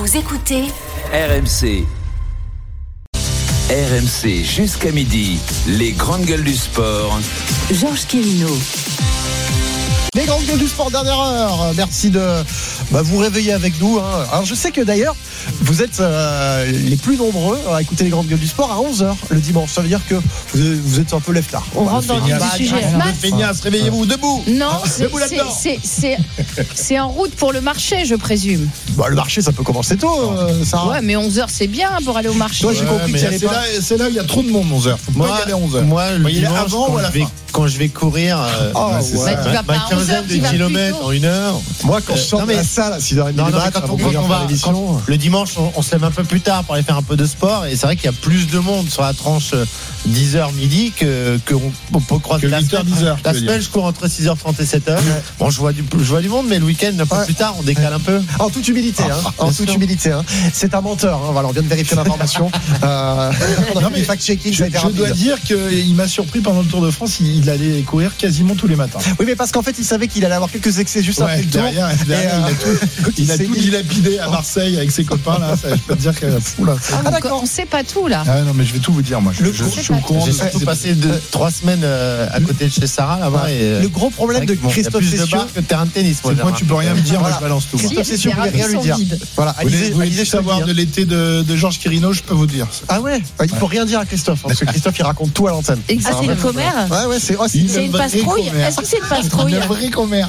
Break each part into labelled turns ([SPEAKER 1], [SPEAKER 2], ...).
[SPEAKER 1] Vous écoutez
[SPEAKER 2] RMC. RMC jusqu'à midi, les grandes gueules du sport.
[SPEAKER 1] Georges Quirino.
[SPEAKER 3] Les grandes gueules du sport, dernière heure. Merci de vous réveiller avec nous. Alors je sais que d'ailleurs, vous êtes les plus nombreux à écouter les grandes gueules du sport à 11h le dimanche. Ça veut dire que vous êtes un peu lève-tard.
[SPEAKER 4] On rentre dans le sujet.
[SPEAKER 3] Feignasse, réveillez-vous, debout.
[SPEAKER 4] Non,
[SPEAKER 3] debout là-dedans.
[SPEAKER 4] c'est en route pour le marché, je présume.
[SPEAKER 3] Le marché, ça peut commencer tôt, Sarah.
[SPEAKER 4] Ouais, mais 11h, c'est bien pour aller au marché.
[SPEAKER 3] Toi, j'ai compris que
[SPEAKER 5] c'est là où il y a trop de monde, 11h. Faut pas y aller à 11h.
[SPEAKER 6] Moi, le dimanche,
[SPEAKER 5] avant ou à la fin
[SPEAKER 6] quand je vais courir
[SPEAKER 4] tu vas pas
[SPEAKER 6] ma
[SPEAKER 4] à 11h,
[SPEAKER 6] quinzaine
[SPEAKER 4] tu
[SPEAKER 6] de
[SPEAKER 4] vas
[SPEAKER 6] kilomètres
[SPEAKER 4] plus tôt.
[SPEAKER 6] en une heure.
[SPEAKER 3] Moi, quand je sors de la salle à 6h30 du matin,
[SPEAKER 6] quand on va le dimanche, on se lève un peu plus tard pour aller faire un peu de sport. Et c'est vrai qu'il y a plus de monde sur la tranche 10h midi qu'on peut croiser la
[SPEAKER 5] 8h, 10h.
[SPEAKER 6] La semaine, je cours entre 6h30 et 7h. Bon, je vois du monde, mais le week-end, un peu plus tard, on décale un peu.
[SPEAKER 3] En toute humilité, c'est un menteur. Voilà, on vient de vérifier l'information.
[SPEAKER 5] Non, mais
[SPEAKER 3] fact-checking,
[SPEAKER 5] je dois dire qu'il m'a surpris pendant le Tour de France. Il allait courir quasiment tous les matins.
[SPEAKER 3] Oui, mais parce qu'en fait, il savait qu'il allait avoir quelques excès juste après le tour.
[SPEAKER 5] Derrière, il a tout dilapidé à Marseille avec ses copains là. Ça, je peux te dire que
[SPEAKER 3] d'accord.
[SPEAKER 4] On sait pas tout là.
[SPEAKER 5] Ah non, mais je vais tout vous dire moi. Je suis au courant.
[SPEAKER 6] J'ai surtout passé 3 semaines à côté de chez Sarah là-bas.
[SPEAKER 3] Le gros problème de Christophe Cessieux,
[SPEAKER 6] il y a plus de bars que de terrain de tennis.
[SPEAKER 5] Moi, tu peux rien me dire. Moi, je balance tout.
[SPEAKER 3] Christophe Cessieux, vous pouvez rien lui dire. Voilà.
[SPEAKER 5] Vous voulez savoir de l'été de Georges Quirino, je peux vous dire.
[SPEAKER 3] Ah ouais. Il faut rien dire à Christophe parce que Christophe il raconte tout à l'antenne.
[SPEAKER 4] Ah, c'est une commère.
[SPEAKER 3] Ouais, c'est
[SPEAKER 4] une pastrouille. Est-ce que c'est une pastrouille?
[SPEAKER 5] Une vraie commère.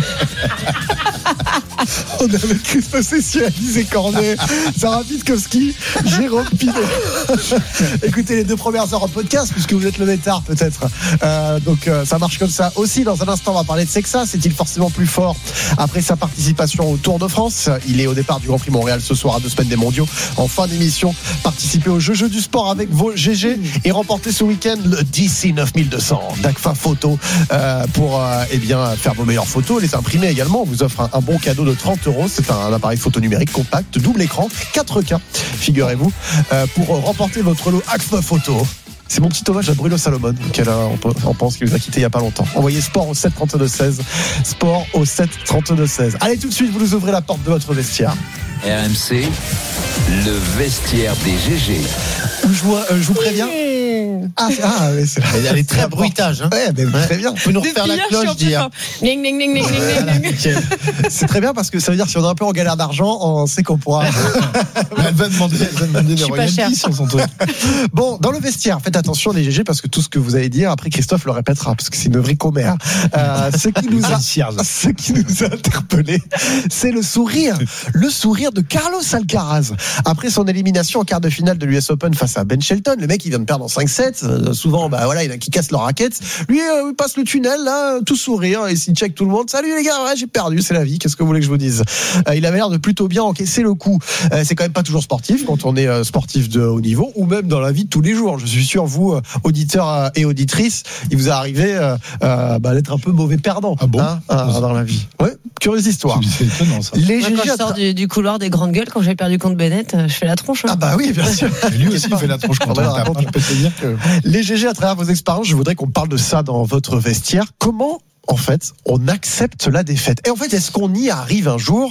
[SPEAKER 3] On est avec Christophe Cessieux, Alizé Cornet, Sarah Pitkowski, Jérôme Pinet. Écoutez les 2 premières heures en podcast puisque vous êtes levé tard peut-être. Donc ça marche comme ça aussi. Dans un instant, on va parler de Sexa. C'est-il forcément plus fort après sa participation au Tour de France? Il est au départ du Grand Prix Montréal ce soir à 2 semaines des mondiaux. En fin d'émission, participez au jeu du sport avec vos GG et remportez ce week-end le DC 9200 d'Agfa Photo pour faire vos meilleures photos, les imprimer également. On vous offre un bon cadeau de 30€. C'est un appareil photo numérique compact, double écran, 4K, figurez-vous, pour remporter votre lot Agfa Photo. C'est mon petit hommage à Bruno Salomon, on pense qu'il nous a quitté il n'y a pas longtemps. Envoyez sport au 732-16. Sport au 732-16. Allez, tout de suite, vous nous ouvrez la porte de votre vestiaire.
[SPEAKER 2] RMC, le vestiaire des GG.
[SPEAKER 3] Je vous préviens. Oui, c'est vrai.
[SPEAKER 6] Elle est très bruitage.
[SPEAKER 3] Ouais, mais très bien.
[SPEAKER 6] On peut nous refaire la cloche d'hier.
[SPEAKER 3] C'est très bien parce que ça veut dire que si on est un peu en galère d'argent, on sait qu'on pourra.
[SPEAKER 5] Elle va demander des royalties sur son truc.
[SPEAKER 3] Bon, dans le vestiaire, faites attention les GG parce que tout ce que vous allez dire, après Christophe le répétera parce que c'est une vraie commère. Ce qui nous a interpellé, c'est le sourire de Carlos Alcaraz après son élimination en quart de finale de l'US Open face à Ben Shelton. Le mec, il vient de perdre en 5-7. Souvent, il y en a qui cassent leur raquette. Lui, il passe le tunnel, là, tout sourire, et s'il check tout le monde. Salut les gars, j'ai perdu, c'est la vie. Qu'est-ce que vous voulez que je vous dise? Il avait l'air de plutôt bien encaisser le coup. C'est quand même pas toujours sportif quand on est sportif de haut niveau ou même dans la vie de tous les jours. Je suis sûr, vous, auditeurs et auditrices, il vous est arrivé d'être un peu mauvais perdant dans la vie. Ouais, curieuse histoire.
[SPEAKER 5] C'est étonnant ça.
[SPEAKER 4] Quand je sors du couloir des grandes gueules, quand j'ai perdu contre Bennett, je fais la tronche.
[SPEAKER 3] Ah bah oui, bien sûr.
[SPEAKER 5] Et lui aussi, il fait la tronche contre je peux te dire que...
[SPEAKER 3] Les GG, à travers vos expériences, je voudrais qu'on parle de ça dans votre vestiaire. Comment, en fait, on accepte la défaite? Et en fait, est-ce qu'on y arrive un jour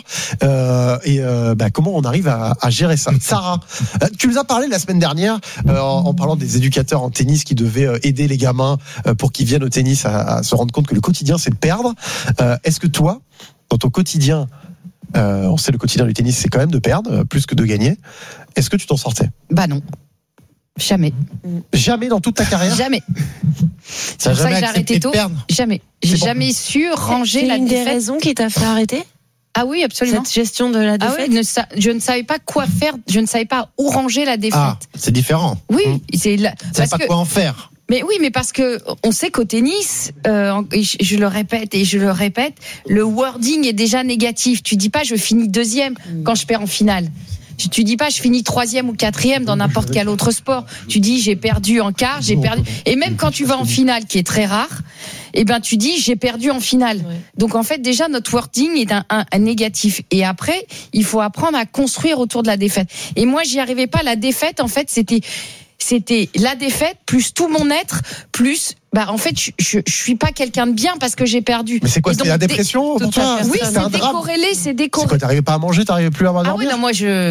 [SPEAKER 3] comment on arrive à gérer ça? Sarah, tu nous as parlé la semaine dernière en parlant des éducateurs en tennis qui devaient aider les gamins pour qu'ils viennent au tennis à se rendre compte que le quotidien, c'est de perdre. Est-ce que toi, dans ton quotidien, on sait le quotidien du tennis, c'est quand même de perdre plus que de gagner. Est-ce que tu t'en sortais?
[SPEAKER 4] Bah non. Jamais.
[SPEAKER 3] Jamais dans toute ta carrière?
[SPEAKER 4] Jamais. C'est pour ça que j'ai arrêté tôt. Jamais. J'ai jamais su ranger la défaite.
[SPEAKER 7] C'est une des raisons qui t'a fait arrêter?
[SPEAKER 4] Ah oui, absolument.
[SPEAKER 7] Cette gestion de la défaite.
[SPEAKER 4] Je ne savais pas quoi faire. Je ne savais pas où ranger la défaite.
[SPEAKER 6] Ah, c'est différent.
[SPEAKER 4] Oui,
[SPEAKER 6] parce pas quoi en faire.
[SPEAKER 4] Mais oui, mais parce que on sait qu'au tennis, je le répète, le wording est déjà négatif. Tu dis pas je finis 2e quand je perds en finale. Tu dis pas je finis 3e ou 4e dans n'importe quel autre sport. Tu dis j'ai perdu en quart, j'ai perdu. Et même quand tu vas en finale, qui est très rare, tu dis j'ai perdu en finale. Ouais. Donc en fait déjà notre wording est un négatif. Et après il faut apprendre à construire autour de la défaite. Et moi j'y arrivais pas. La défaite en fait c'était la défaite plus tout mon être plus En fait, je suis pas quelqu'un de bien parce que j'ai perdu.
[SPEAKER 3] Mais c'est quoi, c'est la dépression pour toi?
[SPEAKER 4] Oui,
[SPEAKER 3] c'est
[SPEAKER 4] c'est
[SPEAKER 3] un drame.
[SPEAKER 4] décorrélé,
[SPEAKER 3] C'est quoi, t'arrivais pas à manger, t'arrivais plus à dormir?
[SPEAKER 4] Ah oui, non, moi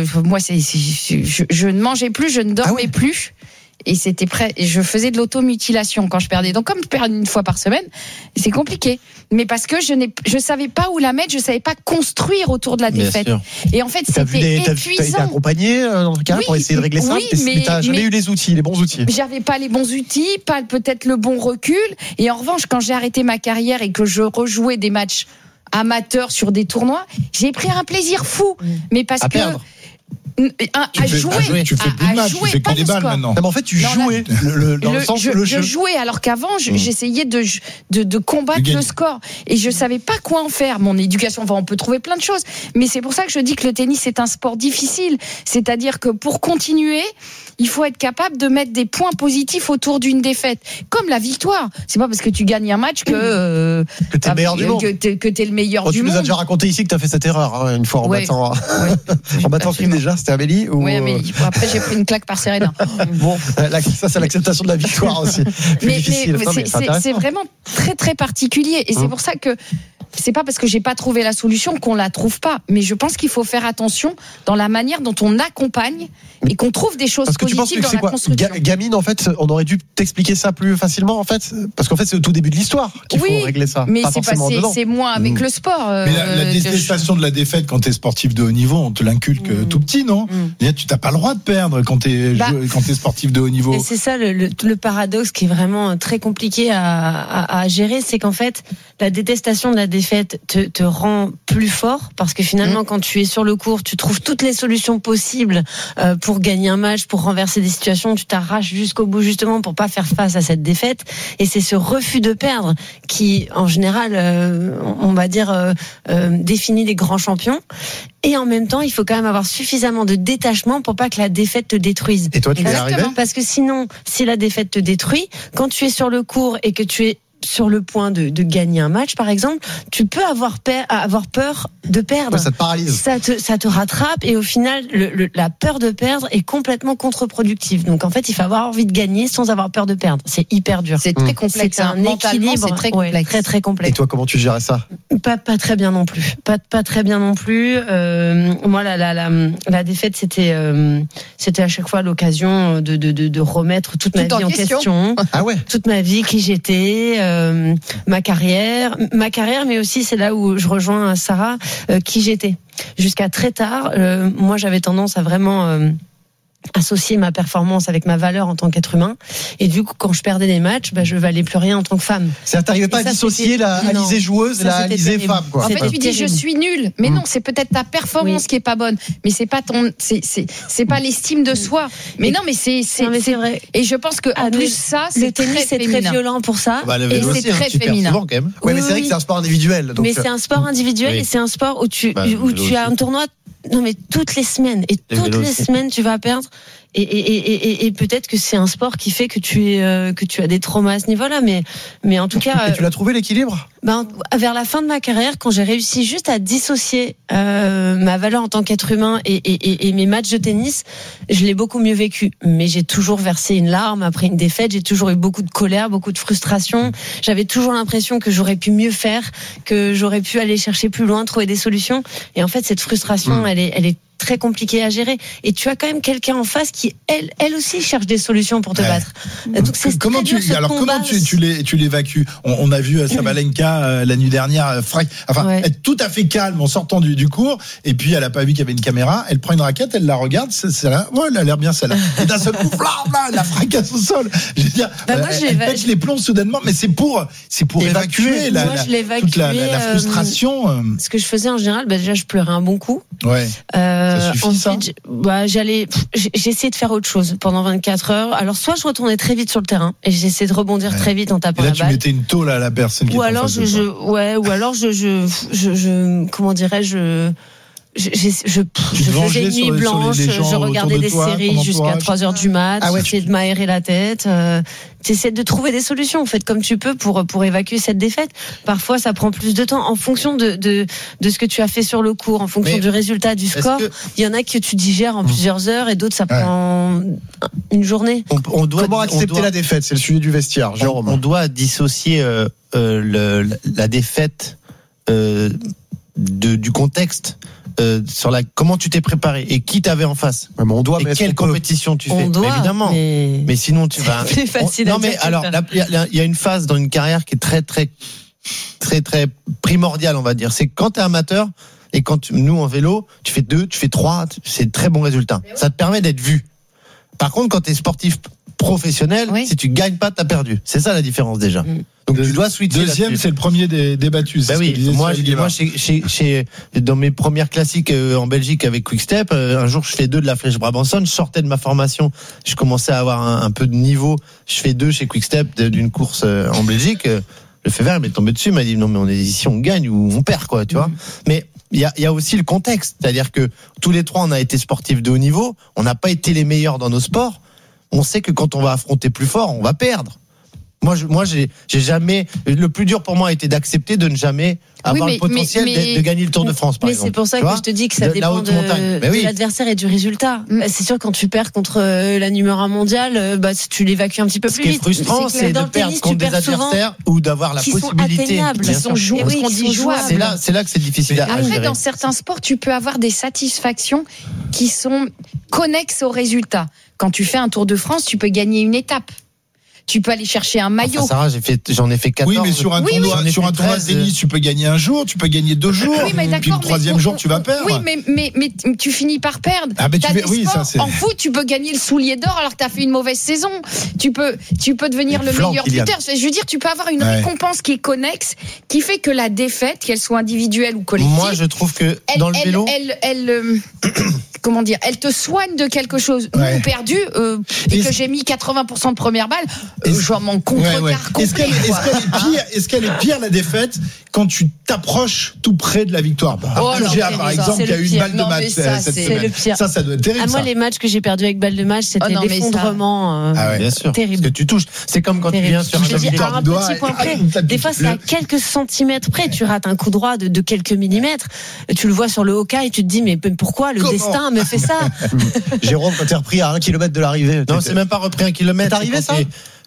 [SPEAKER 4] je ne mangeais plus, je ne dormais plus. Et c'était prêt. Et je faisais de l'automutilation quand je perdais. Donc, comme je perds une fois par semaine, c'est compliqué. Mais parce que je savais pas où la mettre, je savais pas construire autour de la défaite. Et en fait, c'était épuisant.
[SPEAKER 3] T'as été accompagné dans le cas pour essayer de régler ça, mais t'as jamais eu les bons outils.
[SPEAKER 4] J'avais pas les bons outils, pas peut-être le bon recul. Et en revanche, quand j'ai arrêté ma carrière et que je rejouais des matchs amateurs sur des tournois, j'ai pris un plaisir fou. Mais parce que à jouer,
[SPEAKER 5] tu fais plus de matchs, tu fais que des balles maintenant.
[SPEAKER 3] En fait, tu jouais
[SPEAKER 4] je jouais alors qu'avant j'essayais de combattre le score et je savais pas quoi en faire. Mon éducation, on peut trouver plein de choses, mais c'est pour ça que je dis que le tennis est un sport difficile. C'est-à-dire que pour continuer, il faut être capable de mettre des points positifs autour d'une défaite, comme la victoire. C'est pas parce que tu gagnes un match que
[SPEAKER 3] t'es le meilleur du monde.
[SPEAKER 4] Que t'es le meilleur du monde.
[SPEAKER 3] Tu nous as déjà raconté ici que t'as fait cette erreur une fois en battant qui déjà. C'était Amélie ou...
[SPEAKER 4] Oui, Amélie. Après, j'ai pris une claque par Serena.
[SPEAKER 3] Bon, ça, c'est l'acceptation de la victoire aussi.
[SPEAKER 4] Mais c'est vraiment très, très particulier. Et c'est pour ça que c'est pas parce que j'ai pas trouvé la solution qu'on la trouve pas. Mais je pense qu'il faut faire attention dans la manière dont on accompagne et qu'on trouve des choses positives dans la construction.
[SPEAKER 3] Gamine, en fait, on aurait dû t'expliquer ça plus facilement, en fait. Parce qu'en fait, c'est au tout début de l'histoire qu'il faut régler ça.
[SPEAKER 4] Mais c'est moins avec le sport.
[SPEAKER 5] Mais la détestation de la défaite quand t'es sportif de haut niveau, on te l'inculque tout petit, non? Tu n'as pas le droit de perdre quand t'es sportif de haut niveau.
[SPEAKER 7] Et c'est ça le paradoxe qui est vraiment très compliqué à gérer, c'est qu'en fait, la détestation de la défaite te rend plus fort parce que finalement, quand tu es sur le court, tu trouves toutes les solutions possibles pour gagner un match, pour renverser des situations, tu t'arraches jusqu'au bout justement pour pas faire face à cette défaite. Et c'est ce refus de perdre qui, en général, on va dire, définit les grands champions. Et en même temps, il faut quand même avoir suffisamment de détachement pour pas que la défaite te détruise.
[SPEAKER 3] Et toi, tu es arrivé ?
[SPEAKER 7] Parce que sinon, si la défaite te détruit, quand tu es sur le court et que tu es sur le point de gagner un match, par exemple, tu peux avoir peur de perdre.
[SPEAKER 3] Ça te paralyse.
[SPEAKER 7] Ça te rattrape et au final, la peur de perdre est complètement contre-productive. Donc en fait, il faut avoir envie de gagner sans avoir peur de perdre. C'est hyper dur.
[SPEAKER 4] C'est très complexe.
[SPEAKER 7] C'est un équilibre.
[SPEAKER 4] C'est très complexe.
[SPEAKER 7] Très très complexe.
[SPEAKER 3] Et toi, comment tu gérais ça ?
[SPEAKER 7] Pas très bien non plus. Pas très bien non plus. Moi, la défaite, c'était à chaque fois l'occasion de remettre toute ma vie en question.
[SPEAKER 3] Ah ouais.
[SPEAKER 7] Toute ma vie, qui j'étais. Ma carrière, mais aussi c'est là où je rejoins Sarah, qui j'étais. Jusqu'à très tard, moi j'avais tendance à vraiment associer ma performance avec ma valeur en tant qu'être humain, et du coup quand je perdais des matchs, je valais plus rien en tant que femme.
[SPEAKER 3] C'est-à-dire t'arrivais pas à dissocier la Alizée joueuse et la Alizée femme, quoi.
[SPEAKER 4] En fait, tu dis je suis nulle, mais non, c'est peut-être ta performance qui est pas bonne, mais c'est pas c'est pas l'estime de soi. Mais non, mais c'est
[SPEAKER 7] vrai.
[SPEAKER 4] Et je pense que en plus ça, c'est
[SPEAKER 7] le tennis, c'est très violent pour ça,
[SPEAKER 6] et
[SPEAKER 7] c'est très féminin.
[SPEAKER 6] Souvent, quand même.
[SPEAKER 3] Ouais, mais c'est vrai que c'est un sport individuel. Donc...
[SPEAKER 7] Mais c'est un sport individuel et c'est un sport où tu as un tournoi. Non, mais toutes les semaines. Et toutes les semaines, tu vas perdre. Et peut-être que c'est un sport qui fait que tu as des traumas à ce niveau-là. Mais en tout cas.
[SPEAKER 3] Et tu l'as trouvé l'équilibre?
[SPEAKER 7] Vers la fin de ma carrière, quand j'ai réussi juste à dissocier ma valeur en tant qu'être humain et mes matchs de tennis, je l'ai beaucoup mieux vécu. Mais j'ai toujours versé une larme après une défaite. J'ai toujours eu beaucoup de colère, beaucoup de frustration. J'avais toujours l'impression que j'aurais pu mieux faire, que j'aurais pu aller chercher plus loin, trouver des solutions. Et en fait, cette frustration, elle est très compliqué à gérer, et tu as quand même quelqu'un en face qui elle aussi cherche des solutions pour te battre. Donc c'est
[SPEAKER 5] comment tu l'évacues? On a vu Sabalenka la nuit dernière être tout à fait calme en sortant du cours, et puis elle a pas vu qu'il y avait une caméra, elle prend une raquette, elle la regarde, c'est là, elle a l'air bien celle-là, et d'un seul coup elle la fracasse au sol. Je veux dire, elle pète les plombs soudainement, mais c'est pour évacuer toute la frustration.
[SPEAKER 7] Ce que je faisais en général, déjà je pleurais un bon coup.
[SPEAKER 5] Ouais.
[SPEAKER 7] Ensuite, j'essayais de faire autre chose pendant 24 heures. Alors, soit je retournais très vite sur le terrain et j'essayais de rebondir très vite en tapant
[SPEAKER 5] et là,
[SPEAKER 7] la balle.
[SPEAKER 5] Tu mettais une tôle à la personne qui
[SPEAKER 7] ou alors comment dirais-je, je faisais une nuit blanche, je regardais des séries jusqu'à 3h du mat, j'essayais de m'aérer la tête, t'essaies de trouver des solutions, en fait, comme tu peux pour évacuer cette défaite. Parfois, ça prend plus de temps en fonction de ce que tu as fait sur le court, en fonction du résultat, du score. Il y en a que tu digères en plusieurs heures et d'autres, ça prend une journée.
[SPEAKER 3] Comment accepter la défaite? C'est le sujet du vestiaire, Jérôme.
[SPEAKER 6] On doit dissocier la défaite du contexte. Sur comment tu t'es préparé et qui t'avais en face.
[SPEAKER 3] Ouais, mais on doit,
[SPEAKER 6] et quelle compétition tu fais.
[SPEAKER 7] Doit,
[SPEAKER 6] évidemment. Mais sinon tu vas.
[SPEAKER 7] C'est facile à dire.
[SPEAKER 6] Non mais alors il y a une phase dans une carrière qui est très très très très primordiale, on va dire. C'est quand t'es amateur et nous en vélo, tu fais 2, tu fais 3, c'est de très bons résultats. Ça te permet d'être vu. Par contre, quand t'es sportif professionnel, si tu gagnes pas, t'as perdu. C'est ça la différence déjà. Donc tu dois switcher.
[SPEAKER 5] Deuxième, c'est le premier des battus.
[SPEAKER 6] Bah oui, moi dans mes premières classiques en Belgique avec Quick-Step, un jour je fais 2 de la Flèche Brabançonne, je sortais de ma formation, je commençais à avoir un peu de niveau, je fais 2 chez Quick-Step d'une course en Belgique, le Fever m'est tombé dessus, m'a dit non mais on est ici, on gagne ou on perd quoi, tu vois. Mais il y a aussi le contexte, c'est-à-dire que tous les trois on a été sportifs de haut niveau, on n'a pas été les meilleurs dans nos sports, on sait que quand on va affronter plus fort, on va perdre. Moi, j'ai jamais. Le plus dur pour moi a été d'accepter de ne jamais avoir le potentiel de gagner le Tour de France, par exemple.
[SPEAKER 7] Mais c'est pour ça que je te dis que ça dépend de l'adversaire et du résultat. C'est sûr, quand tu perds contre la numéro 1 mondiale, tu l'évacues un petit peu plus vite.
[SPEAKER 6] Ce qui est frustrant, c'est de perdre contre des adversaires ou d'avoir la possibilité.
[SPEAKER 7] Qui sont jouables.
[SPEAKER 6] C'est là que c'est difficile à gérer.
[SPEAKER 4] Après, dans certains sports, tu peux avoir des satisfactions qui sont connexes au résultat. Quand tu fais un Tour de France, tu peux gagner une étape. Tu peux aller chercher un maillot.
[SPEAKER 6] Enfin, Sarah, j'en ai fait 14.
[SPEAKER 5] Oui, mais sur un tournoi de tennis, tu peux gagner un jour, tu peux gagner 2 jours, puis le troisième jour, tu vas perdre.
[SPEAKER 4] Oui, mais tu finis par perdre. En foot, tu peux gagner le soulier d'or alors que tu as fait une mauvaise saison. Tu peux devenir le meilleur buteur. Je veux dire, tu peux avoir une récompense qui est connexe, qui fait que la défaite, qu'elle soit individuelle ou collective.
[SPEAKER 6] Moi, je trouve que dans le vélo,
[SPEAKER 4] comment dire, elle te soigne de quelque chose. Nous, perdu, et que j'ai mis 80% de première balle, je m'en contrecarre complet.
[SPEAKER 5] Est-ce qu'elle est pire la défaite quand tu t'approches tout près de la victoire? Par exemple, qui a eu une balle de match cette semaine.
[SPEAKER 7] Le pire.
[SPEAKER 5] Ça doit être terrible.
[SPEAKER 7] Moi, les matchs que j'ai perdus avec balle de match, c'était l'effondrement
[SPEAKER 6] bien sûr,
[SPEAKER 7] terrible.
[SPEAKER 6] Parce que tu touches. C'est comme quand tu viens sur
[SPEAKER 7] un petit point près. Des fois, c'est à quelques centimètres près. Tu rates un coup droit de quelques millimètres. Tu le vois sur le Hoka et tu te dis, mais pourquoi le destin me fait ça?
[SPEAKER 3] Jérôme, quand t'es repris à 1 km de l'arrivée.
[SPEAKER 6] Non, c'est même pas repris 1 kilomètre.
[SPEAKER 3] T'es arrivé ça?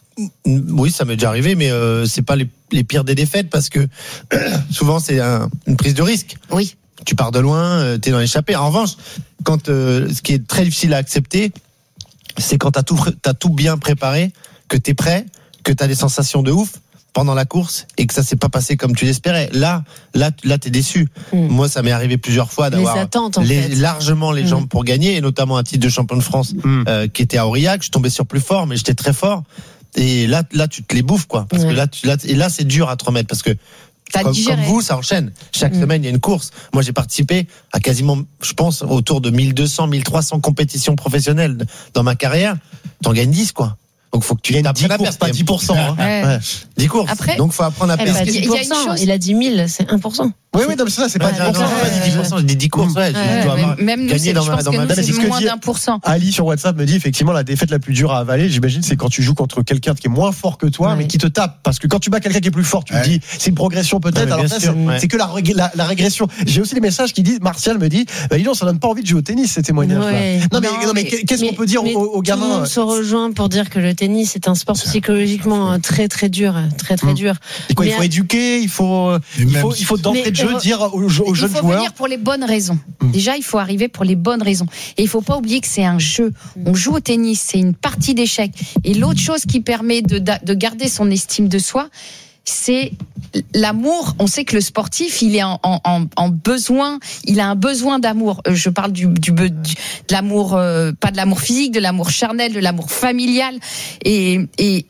[SPEAKER 6] Oui, ça m'est déjà arrivé, mais c'est pas les pires des défaites parce que souvent c'est une prise de risque.
[SPEAKER 4] Oui.
[SPEAKER 6] Tu pars de loin, t'es dans l'échappée. En revanche, quand ce qui est très difficile à accepter, c'est quand t'as tout bien préparé, que t'es prêt, que t'as des sensations de ouf pendant la course et que ça s'est pas passé comme tu l'espérais. Là, t'es déçu. Moi, ça m'est arrivé plusieurs fois d'avoir largement les jambes pour gagner, et notamment un titre de champion de France qui était à Aurillac. Je tombais sur plus fort, mais j'étais très fort. Et là, tu te les bouffes, quoi. Parce que là, c'est dur à te remettre parce que comme vous, ça enchaîne. Chaque semaine, il y a une course. Moi, j'ai participé à quasiment, je pense, autour de 1200, 1300 compétitions professionnelles dans ma carrière. T'en gagnes 10, quoi. Donc, faut que tu gagnes 10 courses, pas 10%. Hein. 10 courses. Après, donc, faut apprendre à perdre.
[SPEAKER 7] Il a 10 000, c'est 1%.
[SPEAKER 3] Oui, non, mais ça, c'est pas
[SPEAKER 6] 10%. J'ai dit 10 courses,
[SPEAKER 4] même nous, je pense que nous, c'est moins d'1%.
[SPEAKER 3] Ali sur WhatsApp me dit effectivement la défaite la plus dure à avaler, j'imagine, c'est quand tu joues contre quelqu'un qui est moins fort que toi, mais qui te tape. Parce que quand tu bats quelqu'un qui est plus fort, tu te dis, c'est une progression peut-être. Alors ça, c'est que la régression. J'ai aussi des messages qui disent, Martial me dit, dis donc, ça donne pas envie de jouer au tennis, ces témoignages-là. Non, mais qu'est-ce qu'on peut dire aux gamins?
[SPEAKER 7] Tout le monde se rejoint pour dire que le tennis est un sport psychologiquement très très dur, très très dur.
[SPEAKER 3] Il faut éduquer, il faut d'entrée de jeu dire aux jeunes joueurs.
[SPEAKER 4] Il faut venir pour les bonnes raisons. Déjà, il faut arriver pour les bonnes raisons. Et il faut pas oublier que c'est un jeu. On joue au tennis, c'est une partie d'échecs. Et l'autre chose qui permet de garder son estime de soi, c'est l'amour. On sait que le sportif, il est en besoin, il a un besoin d'amour. Je parle de l'amour, pas de l'amour physique, de l'amour charnel, de l'amour familial. Et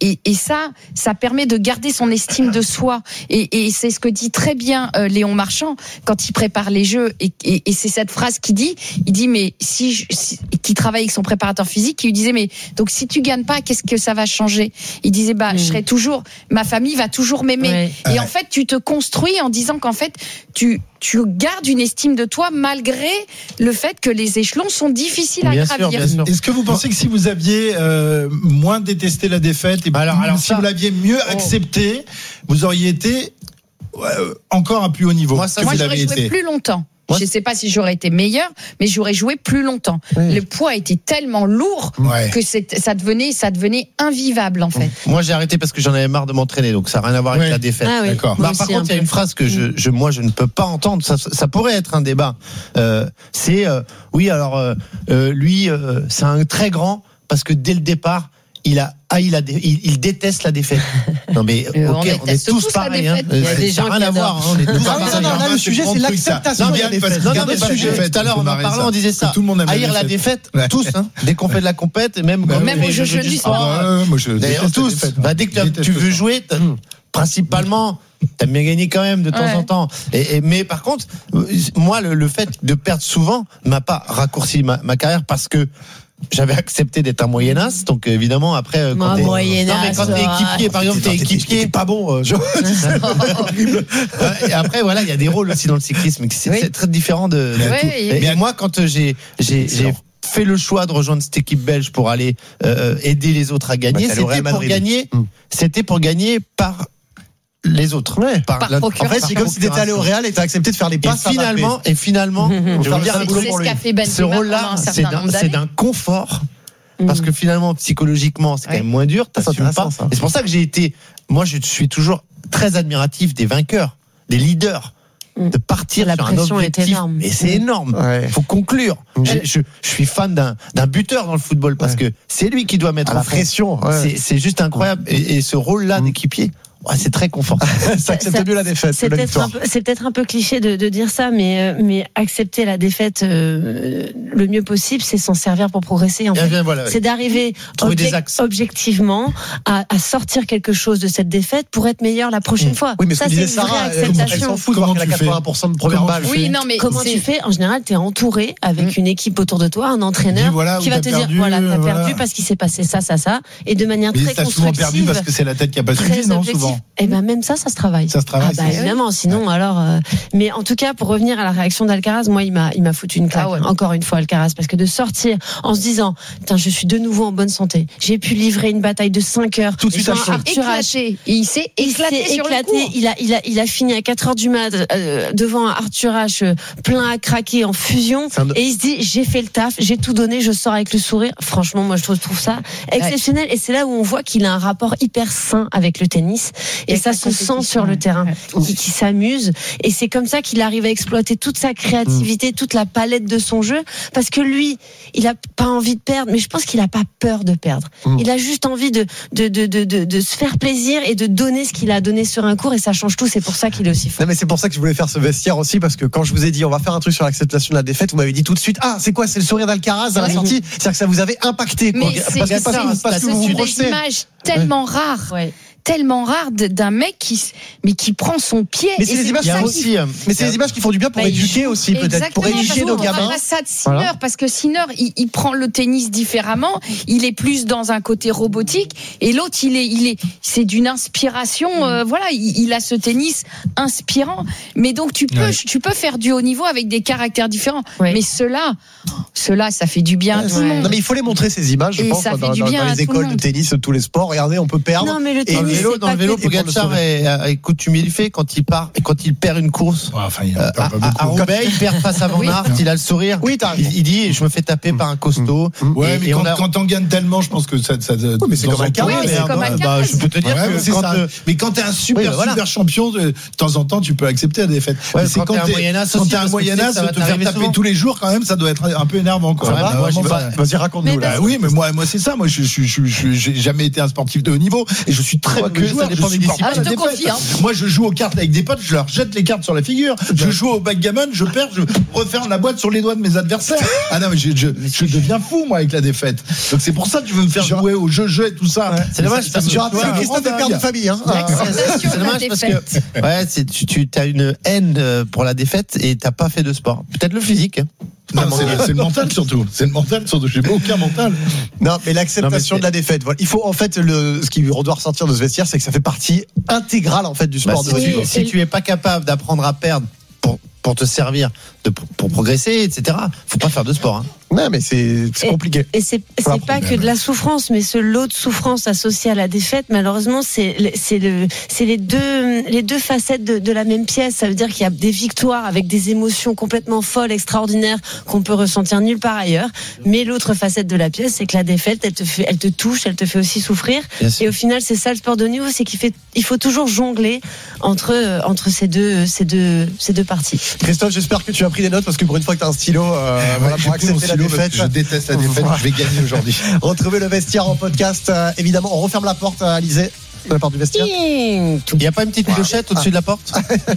[SPEAKER 4] ça permet de garder son estime de soi. Et c'est ce que dit très bien Léon Marchand quand il prépare les Jeux. Et c'est cette phrase qu'il dit. Il dit, mais qui travaille avec son préparateur physique, qui lui disait mais donc si tu gagnes pas, qu'est-ce que ça va changer? Il disait je serai toujours, ma famille va toujours m'aimer. Ouais. Et en fait, tu te construis en disant qu'en fait, tu gardes une estime de toi malgré le fait que les échelons sont difficiles à gravir.
[SPEAKER 5] Est-ce que vous pensez que si vous aviez moins détesté la défaite, et alors si vous l'aviez mieux accepté, vous auriez été encore à plus haut niveau?
[SPEAKER 4] Moi, j'aurais joué plus longtemps. Je ne sais pas si j'aurais été meilleur, mais j'aurais joué plus longtemps. Le poids était tellement lourd que ça devenait invivable en fait.
[SPEAKER 6] Moi j'ai arrêté parce que j'en avais marre de m'entraîner, donc ça n'a rien à voir avec la défaite.
[SPEAKER 7] Ah oui.
[SPEAKER 6] D'accord. Par contre, il y a une phrase que moi je ne peux pas entendre. Ça pourrait être un débat. C'est lui, c'est un très grand parce que dès le départ. Il déteste la défaite. Non mais
[SPEAKER 4] on est tous pareils.
[SPEAKER 7] Il y a des gens qui adorent.
[SPEAKER 3] On est tous pareils. Là, le sujet c'est l'acceptation de la défaite.
[SPEAKER 6] Non, mais le sujet, tout à l'heure, en parlant, on disait ça.
[SPEAKER 5] Tout le monde aime
[SPEAKER 6] haïr la défaite, tous. Dès qu'on fait de la compète, même
[SPEAKER 4] au jeu du sport.
[SPEAKER 6] D'ailleurs, tous. Dès que tu veux jouer, principalement. T'aimes bien gagner quand même de temps en temps. Mais par contre, moi, le fait de perdre souvent m'a pas raccourci ma carrière parce que j'avais accepté d'être un moyennas, donc évidemment après quand t'es équipier, par exemple, t'es équipier,
[SPEAKER 3] pas bon.
[SPEAKER 6] Et après voilà, il y a des rôles aussi dans le cyclisme, c'est très différent de. Mais moi, quand j'ai fait le choix de rejoindre cette équipe belge pour aller aider les autres à gagner, c'était pour gagner par les autres.
[SPEAKER 3] En fait, c'est comme si t'étais allé au Real et t'as accepté de faire les passes.
[SPEAKER 6] Et finalement, je veux dire, ce rôle-là, c'est d'un confort. Parce que finalement, psychologiquement, c'est quand même moins dur. T'assumes pas. Et c'est pour ça que moi, je suis toujours très admiratif des vainqueurs, des leaders. De partir sur un objectif, et c'est énorme. Faut conclure. Je suis fan d'un buteur dans le football parce que c'est lui qui doit mettre
[SPEAKER 3] la pression.
[SPEAKER 6] C'est juste incroyable. Et ce rôle-là d'équipier. C'est très confortable.
[SPEAKER 3] Ça accepte mieux la défaite.
[SPEAKER 7] C'est peut-être un peu cliché de dire ça, mais accepter la défaite le mieux possible, c'est s'en servir pour progresser. En fait. C'est d'arriver objectivement à sortir quelque chose de cette défaite pour être meilleur la prochaine fois.
[SPEAKER 3] Oui, mais
[SPEAKER 7] ça,
[SPEAKER 3] c'est une vraie acceptation. Elle s'en fout de voir qu'elle a 80% de première balle.
[SPEAKER 4] Oui, non, mais
[SPEAKER 7] comment tu fais? En général, t'es entouré avec une équipe autour de toi, un entraîneur qui va te dire t'as perdu parce qu'il s'est passé ça, et de manière très constructive.
[SPEAKER 5] T'as souvent perdu parce que c'est la tête qui a pas suffi, non, souvent.
[SPEAKER 7] Et ben même ça se travaille.
[SPEAKER 5] Ça se travaille.
[SPEAKER 7] Évidemment. Sinon, alors. Mais en tout cas, pour revenir à la réaction d'Alcaraz, moi, il m'a foutu une claque. Encore une fois, Alcaraz, parce que de sortir en se disant, putain, je suis de nouveau en bonne santé. J'ai pu livrer une bataille de 5 heures.
[SPEAKER 3] Tout de suite,
[SPEAKER 4] éclaté. Il s'est éclaté sur le court.
[SPEAKER 7] Il a fini à 4 heures du mat devant Arthur H, plein à craquer en fusion. Et il se dit, j'ai fait le taf, j'ai tout donné, je sors avec le sourire. Franchement, moi, je trouve ça exceptionnel. Et c'est là où on voit qu'il a un rapport hyper sain avec le tennis. Et ça se sent sur le terrain, qui s'amuse. Et c'est comme ça qu'il arrive à exploiter toute sa créativité, toute la palette de son jeu. Parce que lui, il a pas envie de perdre, mais je pense qu'il a pas peur de perdre. Il a juste envie de se faire plaisir et de donner ce qu'il a donné sur un court. Et ça change tout. C'est pour ça qu'il est aussi fort.
[SPEAKER 3] Non, mais c'est pour ça que je voulais faire ce vestiaire aussi, parce que quand je vous ai dit, on va faire un truc sur l'acceptation de la défaite, vous m'avez dit tout de suite, c'est quoi? C'est le sourire d'Alcaraz à la sortie? C'est-à-dire que ça vous avait impacté, quoi.
[SPEAKER 4] Mais c'est des images tellement rares. Tellement rare d'un mec qui prend son pied.
[SPEAKER 3] Mais c'est des images qui font du bien pour éduquer aussi, peut-être, pour éduquer nos gamins.
[SPEAKER 4] On parle ça de Sinner, parce que Sinner, il prend le tennis différemment. Il est plus dans un côté robotique, et l'autre, c'est d'une inspiration. Il a ce tennis inspirant. Mais donc tu peux faire du haut niveau avec des caractères différents. Mais ceux-là, ça fait du bien à tout le monde.
[SPEAKER 3] Non, mais il faut les montrer ces images, je pense, dans les écoles de tennis, tous les sports. Regardez, on peut perdre.
[SPEAKER 7] Non, mais le tennis,
[SPEAKER 6] dans le vélo, Pogacar est coutumier du fait quand il perd une course. À Roubaix, il perd face à Van Aert, il a le sourire.
[SPEAKER 3] Oui,
[SPEAKER 6] il dit, je me fais taper par un costaud.
[SPEAKER 5] Ouais, mais quand on gagne tellement, je pense que ça.
[SPEAKER 3] Mais c'est comme un carré.
[SPEAKER 6] Je peux te dire que
[SPEAKER 5] mais quand t'es un super champion, de temps en temps, tu peux accepter la défaite.
[SPEAKER 6] Quand t'es un moyennas,
[SPEAKER 5] te faire taper tous les jours, quand même, ça doit être un peu énervant, quoi.
[SPEAKER 3] Vas-y, raconte-nous là.
[SPEAKER 5] Oui, mais moi, c'est ça. Moi, j'ai jamais été un sportif de haut niveau et je suis très mauvais joueur.
[SPEAKER 4] Je te confie.
[SPEAKER 5] Moi, je joue aux cartes avec des potes, je leur jette les cartes sur la figure. Je joue au backgammon, je perds, je referme la boîte sur les doigts de mes adversaires. Ah non, mais je deviens fou, moi, avec la défaite. Donc c'est pour ça que tu veux me faire jouer au jeu et tout ça.
[SPEAKER 6] C'est dommage parce que
[SPEAKER 3] Christophe est père de famille.
[SPEAKER 6] C'est dommage parce que tu as une haine pour la défaite et t'as pas fait de sport. Peut-être le physique.
[SPEAKER 5] Non, c'est le mental surtout. C'est le mental surtout. J'ai pas aucun mental.
[SPEAKER 3] Non, mais l'acceptation de la défaite. Voilà. Il faut en fait ce qui doit ressortir de ce vestiaire, c'est que ça fait partie intégrale en fait du sport de haut niveau.
[SPEAKER 6] Si tu es pas capable d'apprendre à perdre pour te servir, pour progresser, etc. Faut pas faire de sport.
[SPEAKER 3] Ouais, mais c'est compliqué.
[SPEAKER 7] Et c'est pas que de la souffrance, mais ce lot de souffrance associée à la défaite, malheureusement, c'est les deux facettes de la même pièce. Ça veut dire qu'il y a des victoires avec des émotions complètement folles, extraordinaires, qu'on peut ressentir nulle part ailleurs. Mais l'autre facette de la pièce, c'est que la défaite, elle te touche, elle te fait aussi souffrir. Et au final, c'est ça le sport de haut niveau, c'est qu'il faut toujours jongler entre ces deux parties.
[SPEAKER 3] Christophe, j'espère que tu as pris des notes parce que pour une fois que tu as un stylo, voilà, pour accepter la défaite.
[SPEAKER 5] Je déteste la défaite, je vais gagner aujourd'hui.
[SPEAKER 3] Retrouvez le vestiaire en podcast. Évidemment, on referme la porte, Alizé, de la porte du vestiaire.
[SPEAKER 6] Il n'y a pas une petite clochette au-dessus de la porte?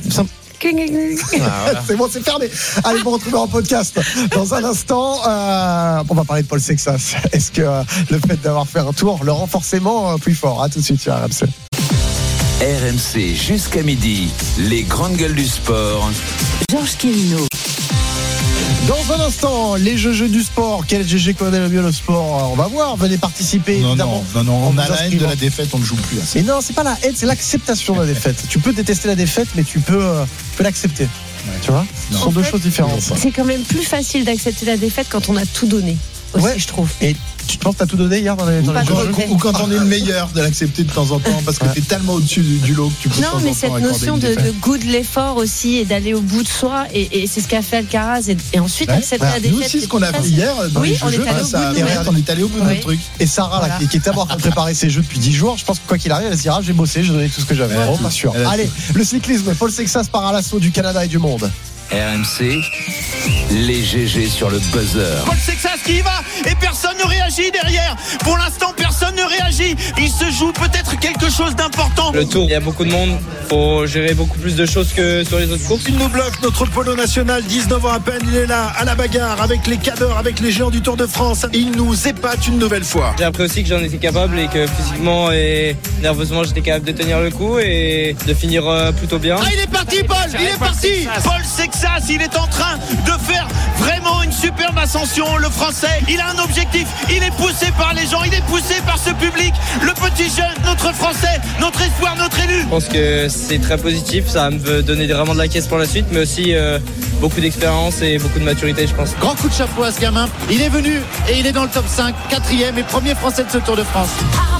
[SPEAKER 3] Voilà. C'est bon, c'est fermé. Allez, vous retrouvez en podcast dans un instant. On va parler de Paul Sexas. Est-ce que le fait d'avoir fait un tour le rend forcément plus fort? À tout de suite sur RMC.
[SPEAKER 2] RMC jusqu'à midi, les grandes gueules du sport.
[SPEAKER 1] Georges Quirino.
[SPEAKER 3] Dans un instant, les jeux du sport. Quel GG connaît le mieux le sport? On va voir. Venez participer.
[SPEAKER 5] Non, on a la haine de la défaite, on ne joue plus.
[SPEAKER 3] Et non, c'est pas la haine, c'est l'acceptation de la défaite. Tu peux détester la défaite, mais tu peux l'accepter. Ouais. Tu vois, ce sont deux choses différentes.
[SPEAKER 7] C'est quand même plus facile d'accepter la défaite quand on a tout donné. Aussi, je trouve.
[SPEAKER 3] Et tu penses que t'as tout donné hier dans les jeux?
[SPEAKER 5] Ou quand on est le meilleur, de l'accepter de temps en temps parce que t'es tellement au-dessus du lot que tu peux.
[SPEAKER 7] Non, mais cette notion de goût de l'effort aussi et d'aller au bout de soi, et c'est ce qu'a fait Alcaraz, et ensuite accepter la défaite.
[SPEAKER 5] Nous aussi, ce qu'on a fait hier dans les jeux, on est allé au bout de notre truc.
[SPEAKER 3] Et Sarah, là, qui était à bord pour préparer ses jeux depuis 10 jours, je pense que quoi qu'il arrive, elle se dira j'ai bossé, j'ai donné tout ce que j'avais. Oh, pas sûr. Allez, le cyclisme, Paul Sexas part à l'assaut du Canada et du monde.
[SPEAKER 2] RMC, les GG sur le buzzer.
[SPEAKER 8] Paul Sexas qui y va et personne ne réagit derrière. Pour l'instant, personne ne réagit. Il se joue peut-être quelque chose d'important.
[SPEAKER 9] Le Tour, il y a beaucoup de monde. Faut gérer beaucoup plus de choses que sur les autres courses.
[SPEAKER 5] Il nous bloque notre polo national, 19 ans à peine, il est là à la bagarre avec les cadors, avec les géants du Tour de France. Il nous épate une nouvelle fois.
[SPEAKER 9] J'ai appris aussi que j'en étais capable et que physiquement et nerveusement j'étais capable de tenir le coup et de finir plutôt bien.
[SPEAKER 8] Ah, il est parti, Paul. Il est parti. Paul Sexas, il est en train de faire vraiment une superbe ascension. Le Français, il a un objectif. Il est poussé par les gens, il est poussé par ce public. Le petit jeune, notre Français, notre espoir, notre élu.
[SPEAKER 9] Je pense que c'est très positif. Ça va me donner vraiment de la caisse pour la suite, mais aussi beaucoup d'expérience et beaucoup de maturité, je pense.
[SPEAKER 8] Grand coup de chapeau à ce gamin. Il est venu et il est dans le top 5, 4e et premier Français de ce Tour de France.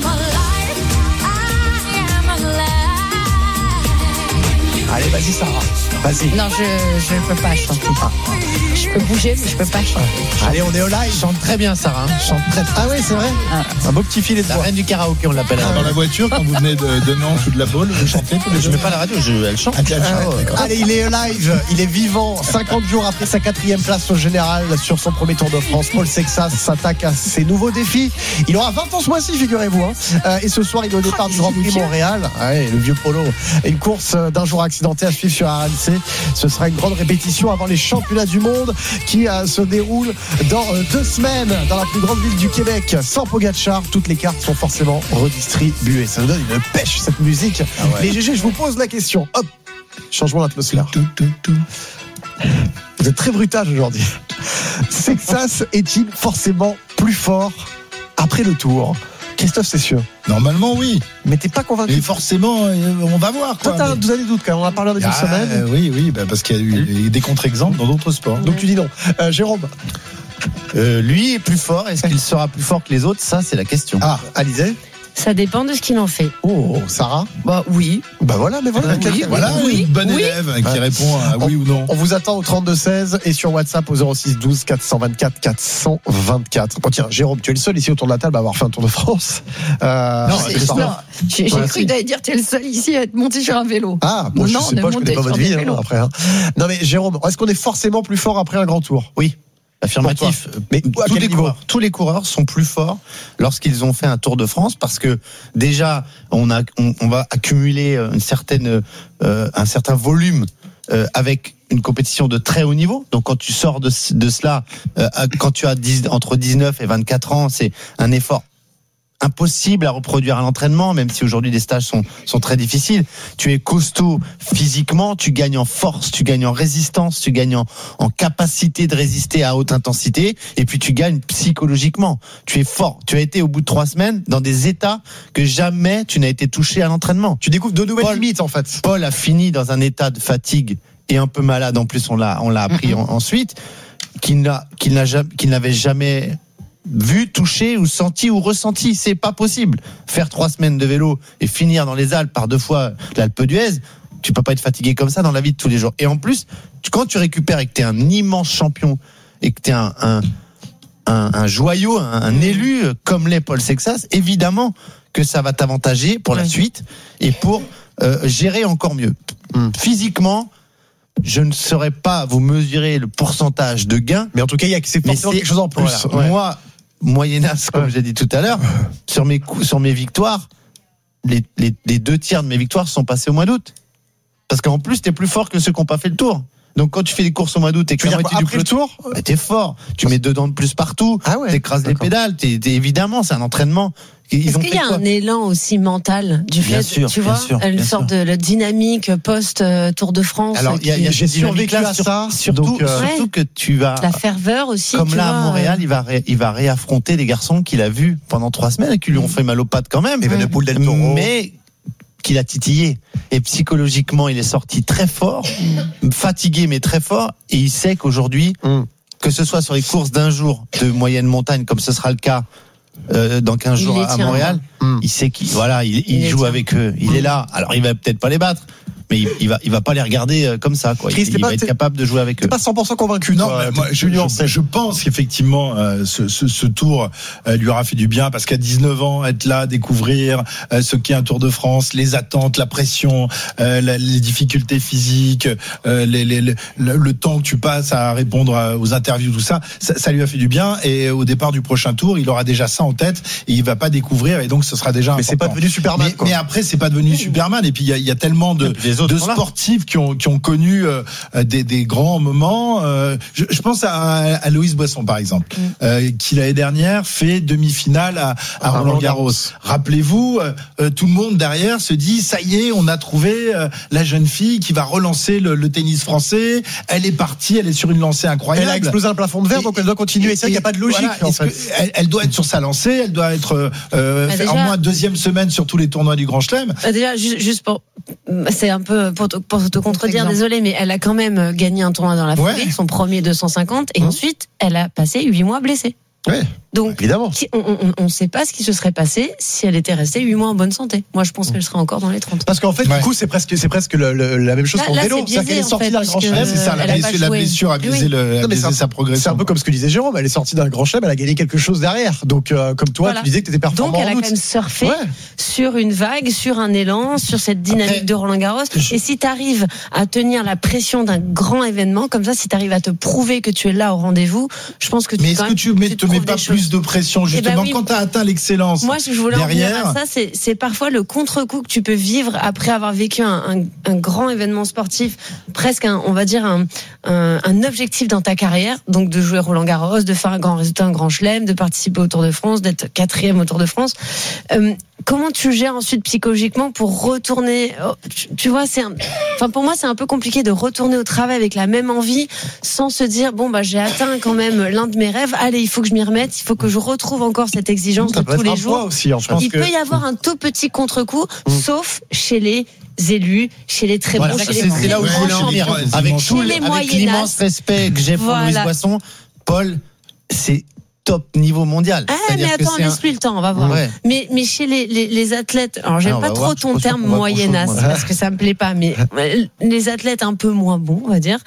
[SPEAKER 3] Allez, vas-y Sarah, vas-y.
[SPEAKER 4] Non, je peux pas chanter. Je peux bouger, mais je peux pas chanter.
[SPEAKER 3] Allez, on est au live.
[SPEAKER 6] Chante très bien, Sarah. Chante très.
[SPEAKER 3] Ah oui, c'est vrai. Un beau petit filet de
[SPEAKER 6] La
[SPEAKER 3] voix.
[SPEAKER 6] reine du karaoké, on l'appelle.
[SPEAKER 5] Dans la voiture, quand vous venez de Nantes ou de la Baule, vous chantez tous les
[SPEAKER 6] Je
[SPEAKER 5] jours.
[SPEAKER 6] mets pas la radio, elle chante.
[SPEAKER 3] Allez, il est live, il est vivant. 50 jours après sa 4e place au général sur son premier Tour de France, Paul Sexas s'attaque à ses nouveaux défis. Il aura 20 ans ce mois-ci, figurez-vous. Et ce soir, il est au départ du Grand Prix Montréal. Ouais, le vieux polo. Une course d'un jour accidenté à suivre sur RMC. Ce sera une grande répétition avant les championnats du monde qui se déroulent dans 2 semaines dans la plus grande ville du Québec. Sans Pogacar, toutes les cartes sont forcément redistribuées. Ça nous donne une pêche, cette musique. Les GG, je vous pose la question. Hop, changement d'atmosphère. Vous êtes très brutage aujourd'hui. Sexas est-il forcément plus fort après le Tour? Christophe Cessieux.
[SPEAKER 5] Normalement, oui.
[SPEAKER 3] Mais t'es pas convaincu?
[SPEAKER 5] Et forcément, on va voir.
[SPEAKER 3] Toi, t'as des doutes quand même. On en a parlé en début de semaine.
[SPEAKER 5] Oui, parce qu'il y a eu des contre-exemples dans d'autres sports.
[SPEAKER 3] Donc tu dis non. Jérôme.
[SPEAKER 6] Lui est plus fort. Est-ce qu'il sera plus fort que les autres? Ça, c'est la question.
[SPEAKER 3] Ah, Alizé.
[SPEAKER 7] Ça dépend de ce qu'il en fait.
[SPEAKER 3] Oh, Sarah.
[SPEAKER 4] Bah oui.
[SPEAKER 3] Bah voilà, mais voilà.
[SPEAKER 5] Une bonne élève qui répond à oui ou non.
[SPEAKER 3] On vous attend au 32-16 et sur WhatsApp au 06 12 424 424. Bon, tiens, Jérôme, tu es le seul ici autour de la table à avoir fait un Tour de France.
[SPEAKER 4] J'ai cru d'aller dire tu es le seul ici à être monté sur un vélo.
[SPEAKER 3] Ah, bon,
[SPEAKER 4] non,
[SPEAKER 3] je sais pas, je connais pas votre vie après. Non mais Jérôme, est-ce qu'on est forcément plus fort après un grand tour?
[SPEAKER 6] Oui. Affirmatif.
[SPEAKER 3] Mais
[SPEAKER 6] tous les coureurs sont plus forts lorsqu'ils ont fait un Tour de France parce que déjà on va accumuler un certain volume avec une compétition de très haut niveau. Donc quand tu sors de cela, quand tu as entre 19 et 24 ans, c'est un effort impossible à reproduire à l'entraînement, même si aujourd'hui les stages sont très difficiles. Tu es costaud physiquement, tu gagnes en force, tu gagnes en résistance, tu gagnes en capacité de résister à haute intensité, et puis tu gagnes psychologiquement. Tu es fort. Tu as été au bout de 3 semaines dans des états que jamais tu n'as été touché à l'entraînation.
[SPEAKER 3] Tu découvres de nouvelles limites en fait.
[SPEAKER 6] Paul a fini dans un état de fatigue et un peu malade en plus, on l'a appris ensuite, qu'il n'avait jamais vu, touché ou senti ou ressenti. C'est pas possible. Faire 3 semaines de vélo et finir dans les Alpes par 2 fois l'Alpe d'Huez, tu peux pas être fatigué comme ça dans la vie de tous les jours. Et en plus, quand tu récupères et que t'es un immense champion et que t'es un joyau, un élu comme l'est Paul Sexas, évidemment que ça va t'avantager pour la suite et pour gérer encore mieux. Physiquement, je ne saurais pas vous mesurer le pourcentage de gains.
[SPEAKER 3] Mais en tout cas, c'est forcément quelque chose en plus.
[SPEAKER 6] Voilà. Moi, moyennasse, comme j'ai dit tout à l'heure, sur mes victoires, les 2 tiers de mes victoires sont passés au mois d'août. Parce qu'en plus, t'es plus fort que ceux qui n'ont pas fait le tour. Donc quand tu fais des courses au mois d'août et que
[SPEAKER 3] après le tour,
[SPEAKER 6] t'es fort. Tu mets 2 dents de plus partout. T'écrases les pédales. Évidemment, c'est un entraînement.
[SPEAKER 7] Est-ce qu'il y a un élan aussi mental du fait, tu vois, une sorte de dynamique post Tour de France?
[SPEAKER 6] Alors, j'ai survécu à ça. Surtout que tu vas.
[SPEAKER 7] La ferveur aussi.
[SPEAKER 6] Comme là, à Montréal, il va réaffronter des garçons qu'il a vus pendant 3 semaines et qui lui ont fait mal aux pattes quand même. Mais qu'il a titillé. Et psychologiquement, il est sorti très fort, fatigué mais très fort. Et il sait qu'aujourd'hui, que ce soit sur les courses d'un jour de moyenne montagne, comme ce sera le cas dans 15 jours à Montréal, il sait qu'il joue avec eux. Il est là. Alors, il va peut-être pas les battre, mais il va pas les regarder comme ça, quoi.
[SPEAKER 3] Chris,
[SPEAKER 6] il va être capable de jouer avec eux.
[SPEAKER 3] T'es pas 100% convaincu.
[SPEAKER 5] Non, mais moi, je pense qu'effectivement, ce tour lui aura fait du bien, parce qu'à 19 ans, être là, découvrir ce qu'est un Tour de France, les attentes, la pression, les difficultés physiques, le temps que tu passes à répondre aux interviews, tout ça, ça lui a fait du bien. Et au départ du prochain tour, il aura déjà ça en tête et il va pas découvrir, et donc ce sera déjà.
[SPEAKER 3] Mais c'est pas devenu Superman.
[SPEAKER 5] Mais après, c'est pas devenu Superman. Et puis il y a tellement de sportifs qui ont connu des grands moments. Je pense à Loïs Boisson, par exemple, qui l'année dernière fait demi-finale à Roland-Garros. Rappelez-vous, tout le monde derrière se dit, ça y est, on a trouvé la jeune fille qui va relancer le tennis français. Elle est partie, elle est sur une lancée incroyable.
[SPEAKER 3] Elle a explosé un plafond de verre, donc elle doit continuer. C'est vrai qu'il n'y a pas de logique.
[SPEAKER 5] Voilà, en fait. Elle doit être sur sa lancée, elle doit être déjà, en moins 2e semaine sur tous les tournois du Grand Chelem.
[SPEAKER 7] Déjà, juste c'est un peu pour te contredire, désolé, mais elle a quand même gagné un tournoi dans la foulée, son premier 250, et ensuite elle a passé 8 mois blessée.
[SPEAKER 3] Ouais.
[SPEAKER 7] Donc, évidemment, on ne sait pas ce qui se serait passé si elle était restée 8 mois en bonne santé. Moi, je pense qu'elle serait encore dans les 30.
[SPEAKER 3] Parce qu'en fait, du coup, c'est presque la même chose qu'en vélo.
[SPEAKER 7] C'est qu'elle
[SPEAKER 3] est sortie d'un grand chelem.
[SPEAKER 5] C'est ça, la blessure a biaisé sa progression.
[SPEAKER 3] C'est un peu comme ce que disait Jérôme. Elle est sortie d'un grand chelem, elle a gagné quelque chose derrière. Donc, comme toi, tu disais que tu étais performant.
[SPEAKER 7] Donc, elle a quand même surfé sur une vague, sur un élan, sur cette dynamique de Roland-Garros. Et si tu arrives à tenir la pression d'un grand événement comme ça, si tu arrives à te prouver que tu es là au rendez-vous, je pense que tu.
[SPEAKER 5] Mais est-ce que tu te mets pas plus de pression justement quand tu as atteint l'excellence?
[SPEAKER 7] Moi, je voulais
[SPEAKER 5] derrière...
[SPEAKER 7] en dire à ça, c'est parfois le contre-coup que tu peux vivre après avoir vécu un grand événement sportif, presque on va dire un objectif dans ta carrière, donc de jouer Roland-Garros, de faire un grand résultat, un grand chelem, de participer au Tour de France, d'être 4e au Tour de France. Comment tu gères ensuite psychologiquement pour retourner? Tu vois, pour moi, c'est un peu compliqué de retourner au travail avec la même envie, sans se dire j'ai atteint quand même l'un de mes rêves. Allez, il faut que je m'y remette, il faut que je retrouve encore cette exigence de tous les jours.
[SPEAKER 3] Aussi,
[SPEAKER 7] il peut y avoir un tout petit contre-coup, sauf chez les élus, chez les très bons, chez les
[SPEAKER 6] c'est là où je voulais en venir. Avec l'immense respect que j'ai pour Loïs Boisson, Paul, c'est top niveau mondial.
[SPEAKER 7] Mais attends, laisse-lui le temps, on va voir. Ouais. Mais chez les athlètes, alors j'aime pas trop ton terme moyennasse, parce que ça me plaît pas, mais les athlètes un peu moins bons, on va dire,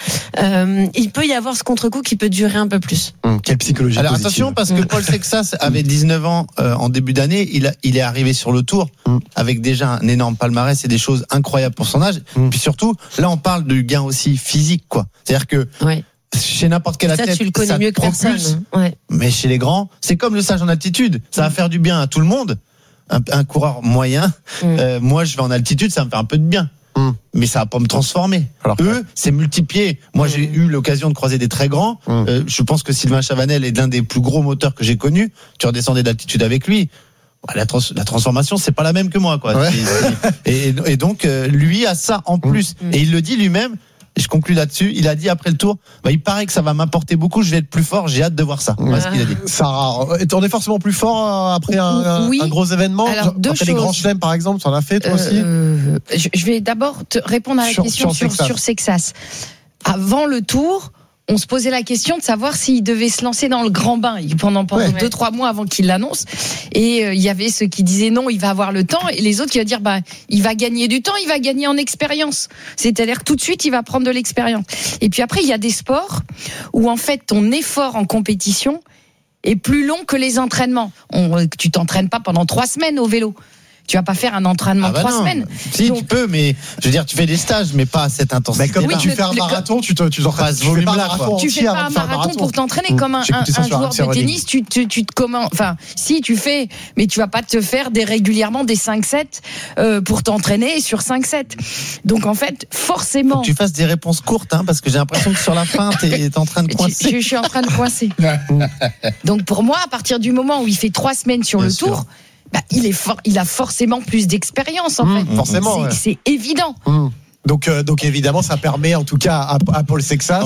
[SPEAKER 7] il peut y avoir ce contre-coup qui peut durer un peu plus.
[SPEAKER 3] Quelle psychologie.
[SPEAKER 6] Alors
[SPEAKER 3] positive.
[SPEAKER 6] attention, parce que Paul Sexas avait 19 ans en début d'année, il est arrivé sur le tour avec déjà un énorme palmarès et des choses incroyables pour son âge. Puis surtout, là on parle du gain aussi physique, quoi. C'est-à-dire que chez n'importe quel athlète,
[SPEAKER 7] tu le connais mieux que personne.
[SPEAKER 6] Mais chez les grands, c'est comme le stage en altitude. Ça va faire du bien à tout le monde. Un coureur moyen, moi je vais en altitude, ça me fait un peu de bien. Mais ça va pas me transformer. Alors eux, c'est multiplié. Moi, j'ai eu l'occasion de croiser des très grands. Je pense que Sylvain Chavanel est l'un des plus gros moteurs que j'ai connus. Tu redescendais d'altitude avec lui. La transformation, c'est pas la même que moi, quoi.
[SPEAKER 3] Ouais.
[SPEAKER 6] Et donc, lui a ça en plus. Et il le dit lui-même. Et je conclue là-dessus. Il a dit après le tour, il paraît que ça va m'apporter beaucoup. Je vais être plus fort. J'ai hâte de voir ça. Voilà ce qu'il a dit.
[SPEAKER 3] Sarah, on est forcément plus fort après un gros événement.
[SPEAKER 4] Alors,
[SPEAKER 3] après les grands chelems, par exemple, tu en as fait toi aussi.
[SPEAKER 4] Je vais d'abord te répondre à la question sur Sexas. Avant le tour, on se posait la question de savoir s'il devait se lancer dans le grand bain pendant 2-3 mois avant qu'il l'annonce. Et il y avait ceux qui disaient non, il va avoir le temps, et les autres qui vont dire il va gagner du temps, il va gagner en expérience. C'est-à-dire que tout de suite, il va prendre de l'expérience. Et puis après, il y a des sports où en fait ton effort en compétition est plus long que les entraînements. Tu t'entraînes pas pendant 3 semaines au vélo. Tu vas pas faire un entraînement de 3 semaines.
[SPEAKER 6] Si, donc, tu peux, mais je veux dire, tu fais des stages, mais pas à cette intensité.
[SPEAKER 3] Mais comme tu fais un marathon, tu fais pas
[SPEAKER 4] un marathon pour t'entraîner comme un joueur de tennis. Tu te commences. Enfin, si tu fais, mais tu vas pas te faire régulièrement des 5-7 pour t'entraîner sur 5-7. Donc en fait, forcément.
[SPEAKER 6] Faut que tu fasses des réponses courtes, parce que j'ai l'impression que sur la fin, t'es en train de coincer.
[SPEAKER 4] Je suis en train de coincer. Donc pour moi, à partir du moment où il fait 3 semaines sur le tour. Il a forcément plus d'expérience en fait.
[SPEAKER 3] Forcément,
[SPEAKER 4] c'est évident.
[SPEAKER 3] Donc évidemment, ça permet en tout cas à Paul Sexas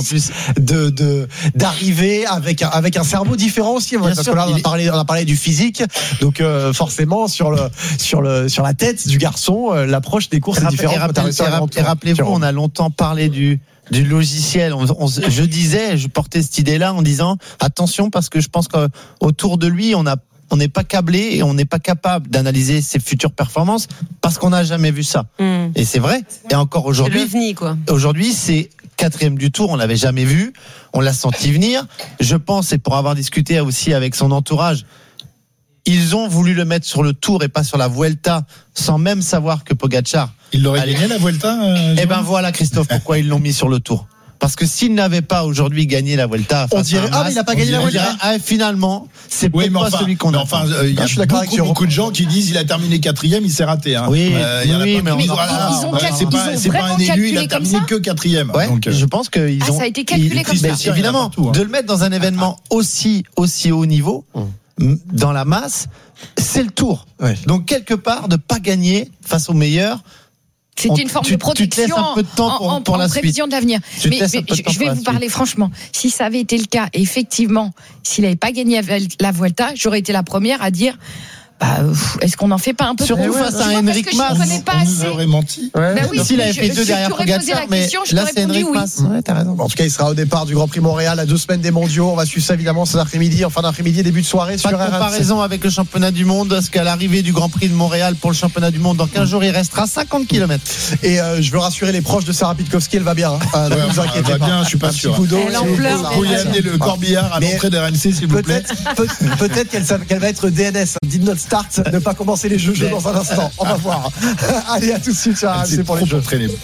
[SPEAKER 3] d'arriver avec un cerveau différent aussi. Parce que là, on a parlé du physique. Donc forcément sur la tête du garçon, l'approche des courses est différente.
[SPEAKER 6] Et rappelez-vous, on a longtemps parlé du logiciel. Je portais cette idée-là en disant attention, parce que je pense qu'autour de lui, on n'est pas câblé et on n'est pas capable d'analyser ses futures performances parce qu'on n'a jamais vu ça. Et c'est vrai. Et encore aujourd'hui,
[SPEAKER 7] c'est l'OVNI, quoi.
[SPEAKER 6] Aujourd'hui, c'est 4e du tour. On l'avait jamais vu. On l'a senti venir. Je pense, et pour avoir discuté aussi avec son entourage, ils ont voulu le mettre sur le Tour et pas sur la Vuelta, sans même savoir que Pogačar.
[SPEAKER 5] Il l'aurait gagné la Vuelta.
[SPEAKER 6] Eh ben voilà, Christophe, pourquoi ils l'ont mis sur le Tour. Parce que s'il n'avait pas aujourd'hui gagné la Vuelta,
[SPEAKER 3] on dirait mais il n'a pas gagné la Vuelta.
[SPEAKER 6] Finalement, c'est peut-être pas celui qu'on a.
[SPEAKER 5] Il y a beaucoup de gens qui disent il a terminé 4e, il s'est raté.
[SPEAKER 6] Oui, mais
[SPEAKER 5] c'est pas un élu, il a terminé que 4e.
[SPEAKER 6] Ouais, donc, je pense qu'ils ont.
[SPEAKER 4] Ça a été calculé comme ça.
[SPEAKER 6] Évidemment, de le mettre dans un événement aussi haut niveau, dans la masse, c'est le Tour. Donc quelque part, de pas gagner face aux meilleurs.
[SPEAKER 4] C'était une forme de protection
[SPEAKER 6] tu te laisses un peu de temps pour la
[SPEAKER 4] prévision de l'avenir. Mais je vais vous parler franchement. Si ça avait été le cas, effectivement, s'il n'avait pas gagné la Vuelta, j'aurais été la première à dire est-ce qu'on n'en fait pas un peu
[SPEAKER 6] surtout face à Henrik Mas?
[SPEAKER 5] On nous aurait menti.
[SPEAKER 6] S'il avait fait 2 derrière Pogačar, mais là c'est Henrik Mas.
[SPEAKER 3] Ouais, t'as raison. En tout cas, il sera au départ du Grand Prix Montréal à 2 semaines des Mondiaux. On va suivre ça évidemment cet après-midi, en fin d'après-midi, début de soirée sur RMC.
[SPEAKER 6] Pas de comparaison avec le championnat du monde, parce qu'à l'arrivée du Grand Prix de Montréal pour le championnat du monde, dans 15 jours, il restera 50 km.
[SPEAKER 3] Et je veux rassurer les proches de Sarah Pitkowski, elle va bien. Ne vous inquiétez pas.
[SPEAKER 5] Bien, je suis pas sûr.
[SPEAKER 7] Elle en pleure.
[SPEAKER 5] Vous pouvez amener le corbillard à l'entrée de RMC, s'il vous plaît.
[SPEAKER 3] Peut-être qu'elle va être DNS. Did not start, ne pas commencer les jeux dans un instant. On va voir. Allez, à tout de suite, c'est pour les jeux.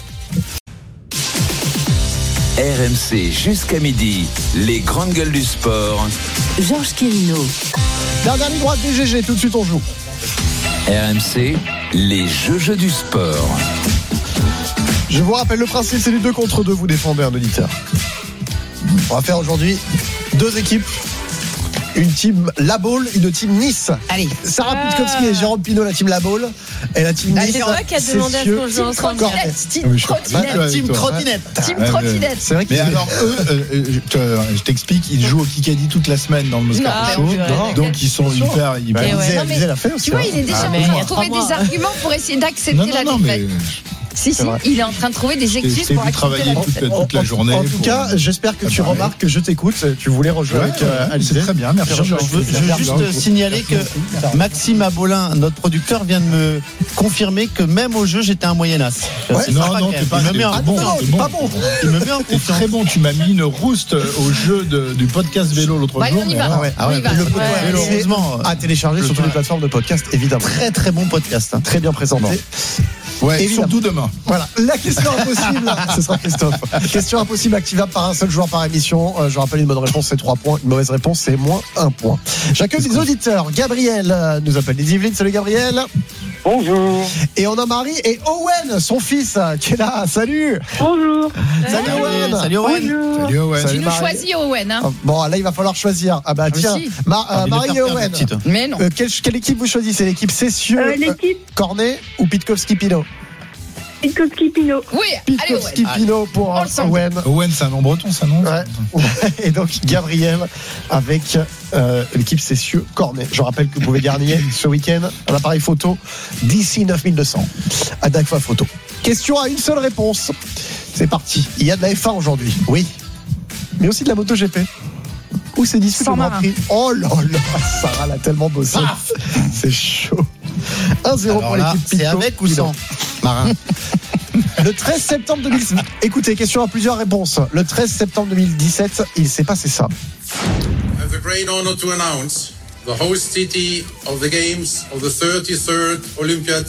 [SPEAKER 2] RMC jusqu'à midi, les grandes gueules du sport.
[SPEAKER 1] Georges Quirino.
[SPEAKER 3] Dernière ligne droite des GG, tout de suite on joue.
[SPEAKER 2] RMC, les jeux du sport.
[SPEAKER 3] Je vous rappelle le principe, c'est du 2 contre 2, vous défendez un auditeur. On va faire aujourd'hui 2 équipes. Une team La Baule, une team Nice.
[SPEAKER 4] Allez.
[SPEAKER 3] Sarah Pitkowski et Jérôme Pinot, la team La Baule. Et la team Nice.
[SPEAKER 7] C'est toi qui as demandé à ce qu'on joue ensemble.
[SPEAKER 4] Team Trottinette.
[SPEAKER 3] C'est vrai que.
[SPEAKER 5] Mais alors, eux, je t'explique, ils jouent au Kikadi toute la semaine dans le Moscato Show. Donc, ils sont hyper.
[SPEAKER 3] Ils l'a fait aussi.
[SPEAKER 4] Tu vois, il est déjà en train de trouver des arguments pour essayer d'accepter la défaite. Si, il est en train de trouver des excuses pour
[SPEAKER 5] travailler toute la journée.
[SPEAKER 3] En tout cas, j'espère que tu remarques que je t'écoute. Tu voulais rejouer avec Alizé.
[SPEAKER 5] Très bien, merci.
[SPEAKER 6] Je veux juste signaler que Maxime Abolin, notre producteur, vient de me confirmer que même au jeu, j'étais un moyennas.
[SPEAKER 5] Non, t'es pas bon.
[SPEAKER 6] Il me met en
[SPEAKER 5] confiance. Très bon, tu m'as mis une rouste au jeu du podcast vélo l'autre jour.
[SPEAKER 4] On y va.
[SPEAKER 3] Le podcast vélo à télécharger sur toutes les plateformes de podcast, évidemment.
[SPEAKER 6] Très très bon podcast.
[SPEAKER 3] Très bien présenté.
[SPEAKER 5] Ouais, surtout demain.
[SPEAKER 3] Voilà, la question impossible, ce sera Christophe. Question impossible activable par un seul joueur par émission. Je rappelle, une bonne réponse c'est 3 points, une mauvaise réponse c'est -1 point. Chacun des auditeurs, Gabriel nous appelle des Yvelines. Salut Gabriel.
[SPEAKER 1] Bonjour.
[SPEAKER 3] Et on a Marie et Owen, son fils, qui est là. Salut.
[SPEAKER 1] Bonjour.
[SPEAKER 3] Salut Owen.
[SPEAKER 6] Salut Owen.
[SPEAKER 1] Bonjour.
[SPEAKER 5] Salut Owen.
[SPEAKER 3] Salut,
[SPEAKER 4] Tu nous
[SPEAKER 3] Marie.
[SPEAKER 4] choisis, Owen. Hein.
[SPEAKER 3] Bon, là, il va falloir choisir. Ah bah tiens,
[SPEAKER 4] Aussi.
[SPEAKER 3] Marie et Owen.
[SPEAKER 4] Mais non.
[SPEAKER 3] Quelle équipe vous choisissez? L'équipe Cessieux,
[SPEAKER 1] L'équipe
[SPEAKER 3] Cornet ou Pitkowski-Pinot?
[SPEAKER 1] Pitkowski-Pinot.
[SPEAKER 4] Oui, allez, Owen.
[SPEAKER 3] Pitkowski-Pinot pour
[SPEAKER 4] On le sent.
[SPEAKER 3] Owen.
[SPEAKER 5] Owen, c'est un nom breton, ça, non?
[SPEAKER 3] Ouais. Et donc Gabriel avec l'équipe Cessieux Cornet. Je rappelle que vous pouvez gagner ce week-end un appareil photo d'ici 9200 à Dagfa Photo. Question à une seule réponse. C'est parti. Il y a de la F1 aujourd'hui, oui, mais aussi de la MotoGP. Où c'est disputé le Grand
[SPEAKER 4] Saint-Marin.
[SPEAKER 3] Prix? Oh là là, Sarah l'a tellement bossé. C'est chaud. 1-0
[SPEAKER 6] Alors
[SPEAKER 3] pour
[SPEAKER 6] là,
[SPEAKER 3] l'équipe
[SPEAKER 6] c'est
[SPEAKER 3] Pinot.
[SPEAKER 6] avec ou sans Marin?
[SPEAKER 3] Le 13 septembre 2017. Écoutez, question à plusieurs réponses. Le 13 septembre 2017, il s'est passé ça.
[SPEAKER 10] I have the great honor to announce the host city of the Games of the 33rd Olympiad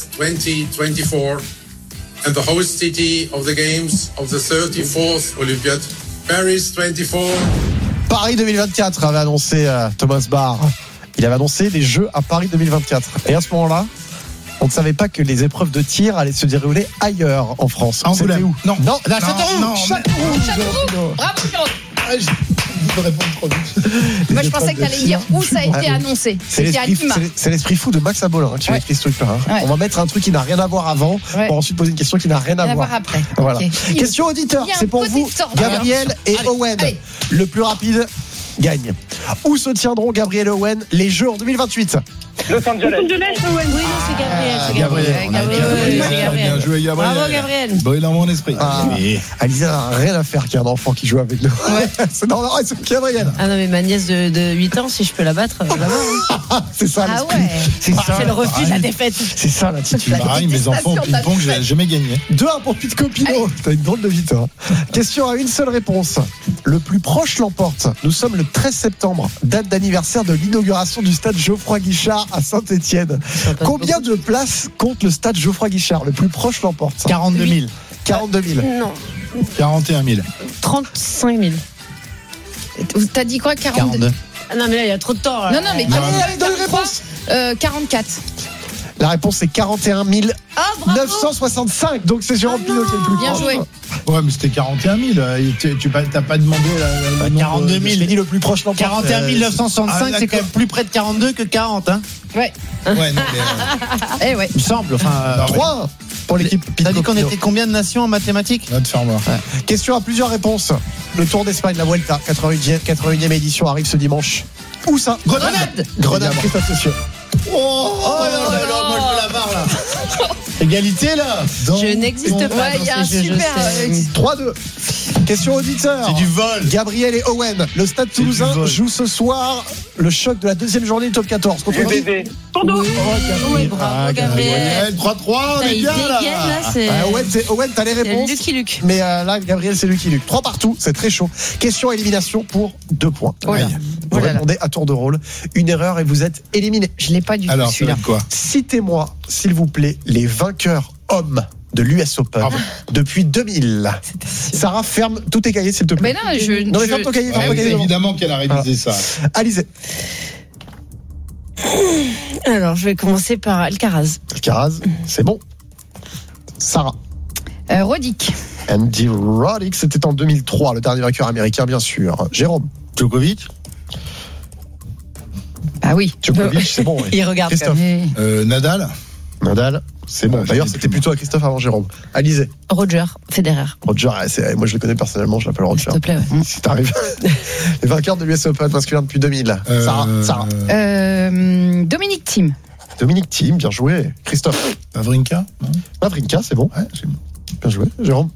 [SPEAKER 10] 2024 and the host city of the Games of the 34th Olympiad, Paris 24.
[SPEAKER 3] Paris 2024 avait annoncé Thomas Barr. Il avait annoncé les Jeux à Paris 2024. Et à ce moment-là, on ne savait pas que les épreuves de tir allaient se dérouler ailleurs en France.
[SPEAKER 5] À
[SPEAKER 3] C'était
[SPEAKER 5] Angoulême.
[SPEAKER 3] où?
[SPEAKER 5] Non.
[SPEAKER 3] Non,
[SPEAKER 5] Non, non,
[SPEAKER 3] Châteauroux.
[SPEAKER 4] Bravo, Pierrot.
[SPEAKER 5] Je peux répondre trop vite.
[SPEAKER 4] Moi, je pensais que tu allais dire où ça a été annoncé. C'était à Lima.
[SPEAKER 3] C'est l'esprit fou de Max Abolin qui a écrit ce truc-là.
[SPEAKER 4] Ouais.
[SPEAKER 3] On va mettre un truc qui n'a rien à voir avant pour ensuite poser une question qui n'a rien à
[SPEAKER 4] On va
[SPEAKER 3] voir.
[SPEAKER 4] voir après.
[SPEAKER 3] Voilà.
[SPEAKER 4] Ok.
[SPEAKER 3] Question auditeur,
[SPEAKER 4] Il y a un
[SPEAKER 3] c'est pour
[SPEAKER 4] petit
[SPEAKER 3] vous,
[SPEAKER 4] sort.
[SPEAKER 3] Gabriel et
[SPEAKER 4] Allez,
[SPEAKER 3] Owen.
[SPEAKER 4] allez.
[SPEAKER 3] Le plus rapide gagne. Où se tiendront, Gabriel et Owen, les Jeux en 2028?
[SPEAKER 1] Los Angeles.
[SPEAKER 7] Oui, non, c'est Gabriel. C'est
[SPEAKER 5] Gabriel. Bien joué, Gabriel.
[SPEAKER 7] Bravo, Gabriel.
[SPEAKER 5] Bon, il a mon esprit. Mais-
[SPEAKER 3] Alizé n'a rien à faire qu'il y a un enfant qui joue avec nous. C'est normal, c'est Gabriel.
[SPEAKER 7] Ah non, mais ma nièce de 8 ans, si je peux la battre, je la bats.
[SPEAKER 3] C'est ça
[SPEAKER 4] Ah
[SPEAKER 3] l'esprit.
[SPEAKER 4] ouais.
[SPEAKER 3] C'est ça.
[SPEAKER 7] C'est le refus de la défaite.
[SPEAKER 3] C'est ça l'attitude.
[SPEAKER 5] Pareil, mes enfants au ping-pong, j'ai jamais gagné.
[SPEAKER 3] 2-1 pour Pitkowski-Pinot. T'as une drôle de vie, toi. Question à une seule réponse. Le plus proche l'emporte. Nous sommes le 13 septembre, date d'anniversaire de l'inauguration du stade Geoffroy-Guichard à Saint-Étienne. Combien de places compte le stade Geoffroy-Guichard? Le plus proche l'emporte.
[SPEAKER 6] 42 000.
[SPEAKER 3] 42 000.
[SPEAKER 7] Non,
[SPEAKER 5] 41 000.
[SPEAKER 7] 35 000.
[SPEAKER 4] T'as dit quoi, 42?
[SPEAKER 6] 42.
[SPEAKER 7] Ah non, mais là, il y a trop de temps.
[SPEAKER 4] Non, non, mais
[SPEAKER 3] Allez, donne une réponse.
[SPEAKER 4] 44.
[SPEAKER 3] La réponse est 41
[SPEAKER 7] Ah, bravo.
[SPEAKER 3] 965. Donc c'est Jérôme Pinot qui est le plus
[SPEAKER 4] Bien
[SPEAKER 3] proche.
[SPEAKER 4] joué.
[SPEAKER 5] Ouais, mais c'était 41 000. Tu t'as pas demandé le nombre
[SPEAKER 6] 42 000.
[SPEAKER 3] J'ai dit le plus proche l'emporte.
[SPEAKER 6] 41 965,
[SPEAKER 5] Ah,
[SPEAKER 6] c'est quand même plus près de 42 que 40, hein.
[SPEAKER 4] Ouais.
[SPEAKER 5] Ouais, non, mais.
[SPEAKER 4] Eh ouais.
[SPEAKER 6] Il me semble. Enfin,
[SPEAKER 3] 3 pour l'équipe
[SPEAKER 6] t'as dit qu'on
[SPEAKER 3] Pitkowski-Pinot.
[SPEAKER 6] était combien de nations en mathématiques?
[SPEAKER 5] Va te faire voir.
[SPEAKER 3] Question à plusieurs réponses. Le Tour d'Espagne, la Vuelta, 81e édition arrive ce dimanche. Où ça?
[SPEAKER 4] Grenade.
[SPEAKER 3] Grenade, Christophe Cessieux.
[SPEAKER 6] Oh là là là, moi je veux la barre là. Égalité là.
[SPEAKER 7] Je n'existe pas.
[SPEAKER 4] Ouais, il y a un
[SPEAKER 7] dans ces jeux, je
[SPEAKER 4] super.
[SPEAKER 7] sais.
[SPEAKER 3] 3-2. Question auditeur.
[SPEAKER 6] C'est du vol.
[SPEAKER 3] Gabriel et Owen. Le Stade
[SPEAKER 6] du
[SPEAKER 3] Toulousain
[SPEAKER 6] vol.
[SPEAKER 3] joue ce soir le choc de la deuxième journée du top 14. Contre qui?
[SPEAKER 1] UBB.
[SPEAKER 7] Oui, bravo, Gabriel.
[SPEAKER 6] 3-3, on
[SPEAKER 7] Putain,
[SPEAKER 6] est
[SPEAKER 7] il
[SPEAKER 6] bien
[SPEAKER 7] dégaine,
[SPEAKER 6] là.
[SPEAKER 7] là, c'est.
[SPEAKER 3] Owen, t'as les
[SPEAKER 7] C'est
[SPEAKER 3] réponses.
[SPEAKER 7] Lucky Luke.
[SPEAKER 3] Mais là, Gabriel, c'est lui qui lutte. 3 partout, c'est très chaud. Question élimination pour 2 points.
[SPEAKER 4] Oh là.
[SPEAKER 3] Aïe. Vous répondez à tour de rôle. Une erreur et vous êtes éliminé.
[SPEAKER 4] Je l'ai pas du tout
[SPEAKER 5] Alors, ça va
[SPEAKER 4] celui-là.
[SPEAKER 5] être quoi?
[SPEAKER 3] Citez-moi, s'il vous plaît, les vainqueurs hommes de l'US Open depuis 2000. Sarah, ferme tous tes cahiers, s'il te plaît.
[SPEAKER 4] Mais non, je.
[SPEAKER 3] Non, mais ferme ton cahier, ferme ton
[SPEAKER 5] Ouais,
[SPEAKER 3] cahier.
[SPEAKER 5] évidemment qu'elle a révisé ça.
[SPEAKER 3] Alizé.
[SPEAKER 7] Alors, je vais commencer par Alcaraz.
[SPEAKER 3] Alcaraz, c'est bon. Sarah.
[SPEAKER 4] Roddick.
[SPEAKER 3] Andy Roddick, c'était en 2003, le dernier vainqueur américain, bien sûr. Jérôme.
[SPEAKER 6] Djokovic.
[SPEAKER 4] Ah oui.
[SPEAKER 3] Djokovic, c'est bon. Oui.
[SPEAKER 7] Il regarde.
[SPEAKER 3] Christophe.
[SPEAKER 5] Nadal.
[SPEAKER 3] Nadal, c'est bon.
[SPEAKER 5] Ouais,
[SPEAKER 3] D'ailleurs,
[SPEAKER 5] j'en ai
[SPEAKER 3] c'était
[SPEAKER 5] plus,
[SPEAKER 3] plutôt à Christophe avant Jérôme. Alizé.
[SPEAKER 7] Roger Federer.
[SPEAKER 3] Roger, moi je le connais personnellement, je l'appelle Roger.
[SPEAKER 7] S'il te plaît, ouais.
[SPEAKER 3] Si t'arrives. Les vainqueurs de l'US Open masculin depuis 2000. Sarah.
[SPEAKER 4] Dominique Thiem.
[SPEAKER 3] Dominique Thiem, bien joué. Christophe.
[SPEAKER 5] Wawrinka. Non.
[SPEAKER 3] Wawrinka, c'est bon.
[SPEAKER 5] Ouais, c'est bon.
[SPEAKER 3] Bien joué. Jérôme.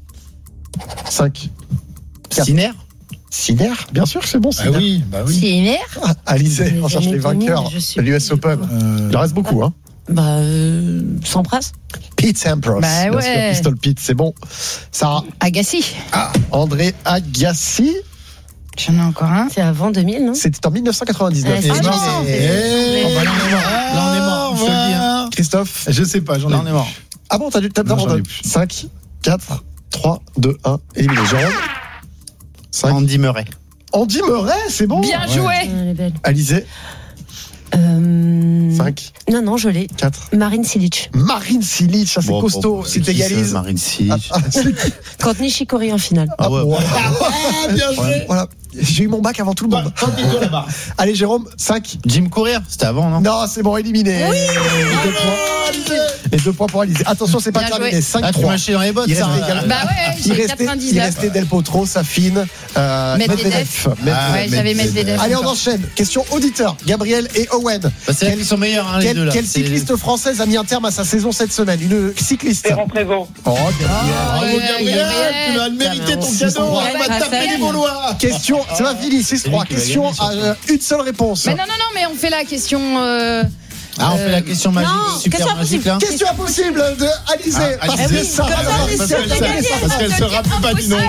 [SPEAKER 3] 5.
[SPEAKER 6] Sinner.
[SPEAKER 3] Sinner, bien sûr que c'est bon.
[SPEAKER 5] Bah
[SPEAKER 3] Sinner.
[SPEAKER 5] oui, bah oui.
[SPEAKER 4] Sinner.
[SPEAKER 3] Alizé, on
[SPEAKER 7] J'ai
[SPEAKER 3] cherche les
[SPEAKER 7] jamais connu,
[SPEAKER 3] vainqueurs
[SPEAKER 7] je suis
[SPEAKER 3] de l'US Open. Il en reste beaucoup, hein.
[SPEAKER 7] Bah, Sampras.
[SPEAKER 3] Pete Sampras.
[SPEAKER 4] Bah
[SPEAKER 3] bien sûr,
[SPEAKER 4] ouais.
[SPEAKER 3] Pistol Pete, c'est bon. Sarah.
[SPEAKER 4] Agassi.
[SPEAKER 3] André Agassi.
[SPEAKER 4] J'en ai encore un.
[SPEAKER 7] C'est avant 2000, non?
[SPEAKER 3] C'était en 1999.
[SPEAKER 7] Ah,
[SPEAKER 3] Et
[SPEAKER 7] non.
[SPEAKER 3] non.
[SPEAKER 6] Là on est mort, je te le dis. Hein.
[SPEAKER 3] Christophe.
[SPEAKER 5] Je sais pas, j'en ai.
[SPEAKER 6] Là on est mort.
[SPEAKER 3] Ah bon, t'as
[SPEAKER 5] Non, j'en ai
[SPEAKER 3] abandonné.
[SPEAKER 5] plus.
[SPEAKER 3] 5, 4, 3, 2, 1. Éliminé. Jérôme. 5.
[SPEAKER 6] Andy
[SPEAKER 3] Andy Murray, c'est bon.
[SPEAKER 4] Bien joué.
[SPEAKER 7] Elle est belle.
[SPEAKER 3] Alizé. 5,
[SPEAKER 7] Non, je l'ai.
[SPEAKER 3] 4.
[SPEAKER 7] Marine Silic.
[SPEAKER 3] Marine Silic, ça c'est
[SPEAKER 6] Bon,
[SPEAKER 3] costaud. Si t'égalises.
[SPEAKER 6] Marine Silic.
[SPEAKER 7] Contre Nishikori en finale.
[SPEAKER 6] Ah ouais.
[SPEAKER 5] Bien joué.
[SPEAKER 3] Voilà. J'ai eu mon bac avant tout le monde. Allez, Jérôme, 5.
[SPEAKER 6] Jim Courier, c'était avant, non?
[SPEAKER 3] Non, c'est bon, éliminé. Oui. Et 2 points pour Alizé. Attention, c'est pas
[SPEAKER 4] Bien
[SPEAKER 3] terminé.
[SPEAKER 4] joué.
[SPEAKER 3] 5-3.
[SPEAKER 6] Ah, tu m'as chié dans les bottes,
[SPEAKER 3] Il
[SPEAKER 6] ça.
[SPEAKER 3] restait également-
[SPEAKER 4] Bah ouais,
[SPEAKER 3] Il
[SPEAKER 4] j'ai
[SPEAKER 3] restait
[SPEAKER 4] 99.
[SPEAKER 3] Del Potro, Safine,
[SPEAKER 4] Medvedev. Ouais, j'avais Medvedev.
[SPEAKER 3] Allez, on enchaîne. Question auditeur. Gabriel et Owen.
[SPEAKER 6] Bah, c'est là qu'ils sont meilleurs, hein, les deux, là.
[SPEAKER 3] Quelle
[SPEAKER 6] C'est-
[SPEAKER 3] cycliste française a mis un terme à sa saison cette semaine? Une cycliste.
[SPEAKER 1] Ferrand Prévôt.
[SPEAKER 3] Oh, Gabriel.
[SPEAKER 5] Bravo, Gabriel. Tu vas le mériter ton cadeau. On va taper les Gaulois.
[SPEAKER 3] Question, ça va Philly, 6-3.
[SPEAKER 6] qui va
[SPEAKER 3] Question
[SPEAKER 6] gagner,
[SPEAKER 3] à une seule réponse.
[SPEAKER 4] Mais non, mais on fait la question.
[SPEAKER 6] Ah, on fait la question magique,
[SPEAKER 7] non,
[SPEAKER 6] super
[SPEAKER 7] question
[SPEAKER 6] magique, là.
[SPEAKER 3] Question impossible de Alizé.
[SPEAKER 5] Ah, Alizé. Parce qu'elle se rappelle pas du nom.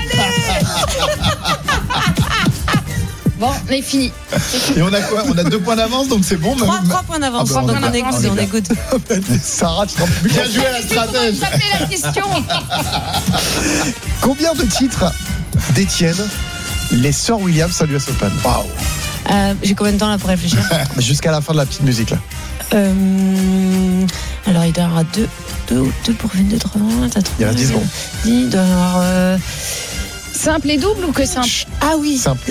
[SPEAKER 4] Bon, on est fini.
[SPEAKER 5] Et on a quoi? On a 2 points d'avance, donc c'est bon.
[SPEAKER 7] 3 points d'avance.
[SPEAKER 5] Ah bah,
[SPEAKER 7] Donc on est good.
[SPEAKER 3] Sarah, tu te rends plus
[SPEAKER 5] Bien
[SPEAKER 3] compte.
[SPEAKER 5] joué à la stratège.
[SPEAKER 4] Ça fait la question.
[SPEAKER 3] Combien de titres détiennent les sœurs Williams à l'US Open? Waouh.
[SPEAKER 7] J'ai combien de temps là pour réfléchir?
[SPEAKER 3] Jusqu'à la fin de la petite musique là.
[SPEAKER 7] Alors il doit y avoir 2 pour 22, 3,
[SPEAKER 3] Il y en a 10 secondes.
[SPEAKER 7] Il doit y avoir.
[SPEAKER 4] Simple et double ou que simple?
[SPEAKER 7] Ah oui.
[SPEAKER 3] Simple.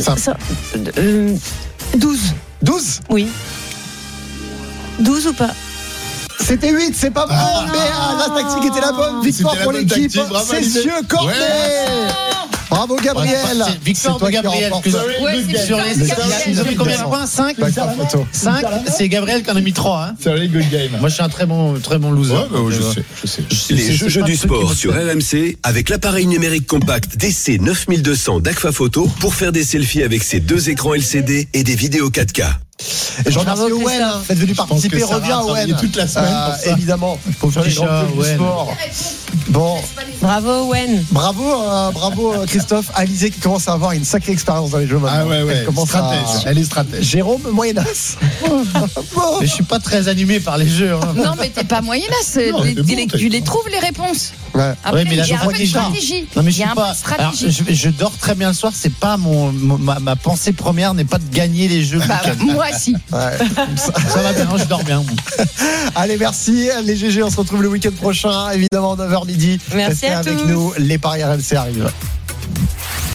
[SPEAKER 7] 12.
[SPEAKER 3] 12.
[SPEAKER 7] Oui. 12 ou pas?
[SPEAKER 3] C'était 8, c'est pas bon, mais la tactique était la bonne. Victoire
[SPEAKER 5] C'était la
[SPEAKER 3] pour
[SPEAKER 5] bonne
[SPEAKER 3] l'équipe.
[SPEAKER 5] tactique, bravo,
[SPEAKER 3] C'est
[SPEAKER 5] Alizé.
[SPEAKER 3] Monsieur Cornet. Bravo Gabriel.
[SPEAKER 6] C'est victoire
[SPEAKER 3] C'est toi
[SPEAKER 6] de
[SPEAKER 3] qui
[SPEAKER 6] Gabriel.
[SPEAKER 3] remporte.
[SPEAKER 4] Ouais, c'est
[SPEAKER 6] Sur les
[SPEAKER 4] victoire de
[SPEAKER 6] ils ont mis
[SPEAKER 4] Gabriel.
[SPEAKER 6] combien de points? 5?
[SPEAKER 3] D'accord, photo.
[SPEAKER 6] 5, c'est Gabriel qui en a mis 3. Hein.
[SPEAKER 5] C'est un good game.
[SPEAKER 6] Moi, je suis un très bon loser.
[SPEAKER 5] Ouais, bah, je sais.
[SPEAKER 11] Les jeux du sport sur RMC avec l'appareil numérique compact DC 9200 d'Agfa Photo pour faire des selfies avec ses 2 écrans LCD et des vidéos 4K.
[SPEAKER 3] Et je remercie
[SPEAKER 7] Bravo,
[SPEAKER 3] Owen
[SPEAKER 7] Christophe.
[SPEAKER 3] d'être venu participer.
[SPEAKER 5] Je pense que
[SPEAKER 3] Reviens
[SPEAKER 5] Sarah a
[SPEAKER 3] Owen.
[SPEAKER 5] travaillé toute la semaine pour ça.
[SPEAKER 3] Évidemment, pour faire les
[SPEAKER 6] Petit
[SPEAKER 3] grands
[SPEAKER 6] chat,
[SPEAKER 3] clubs du
[SPEAKER 6] Owen.
[SPEAKER 3] sport. Bon,
[SPEAKER 7] Bravo Owen.
[SPEAKER 3] bravo Christophe. Alizé qui commence à avoir une sacrée expérience dans les jeux maintenant.
[SPEAKER 5] Ah ouais,
[SPEAKER 3] Elle commence
[SPEAKER 5] stratège. Elle est stratège.
[SPEAKER 3] Jérôme Moyenas.
[SPEAKER 6] Mais je suis pas très animé par les jeux. Hein.
[SPEAKER 4] Non, mais t'es pas moyennasse.
[SPEAKER 5] Non, t'es bon, t'es
[SPEAKER 4] Tu les
[SPEAKER 5] bon.
[SPEAKER 4] trouves, les réponses.
[SPEAKER 3] Ouais.
[SPEAKER 4] Après,
[SPEAKER 6] Ouais, mais là,
[SPEAKER 4] il y a
[SPEAKER 6] je
[SPEAKER 4] un
[SPEAKER 6] crois
[SPEAKER 4] peu de
[SPEAKER 6] qu'il dort.
[SPEAKER 4] stratégie.
[SPEAKER 6] Non, mais
[SPEAKER 4] Il y a un peu de
[SPEAKER 6] Alors,
[SPEAKER 4] stratégie.
[SPEAKER 6] je dors très bien le soir. C'est pas ma pensée première n'est pas de gagner les jeux.
[SPEAKER 4] Bah, moi, si.
[SPEAKER 3] Ouais.
[SPEAKER 6] Ça va bien, je dors bien.
[SPEAKER 3] Allez, merci les GG. On se retrouve le week-end prochain, évidemment 9h midi.
[SPEAKER 7] Merci
[SPEAKER 3] Restez
[SPEAKER 7] à
[SPEAKER 3] avec
[SPEAKER 7] tous.
[SPEAKER 3] nous. Les paris RMC arrivent.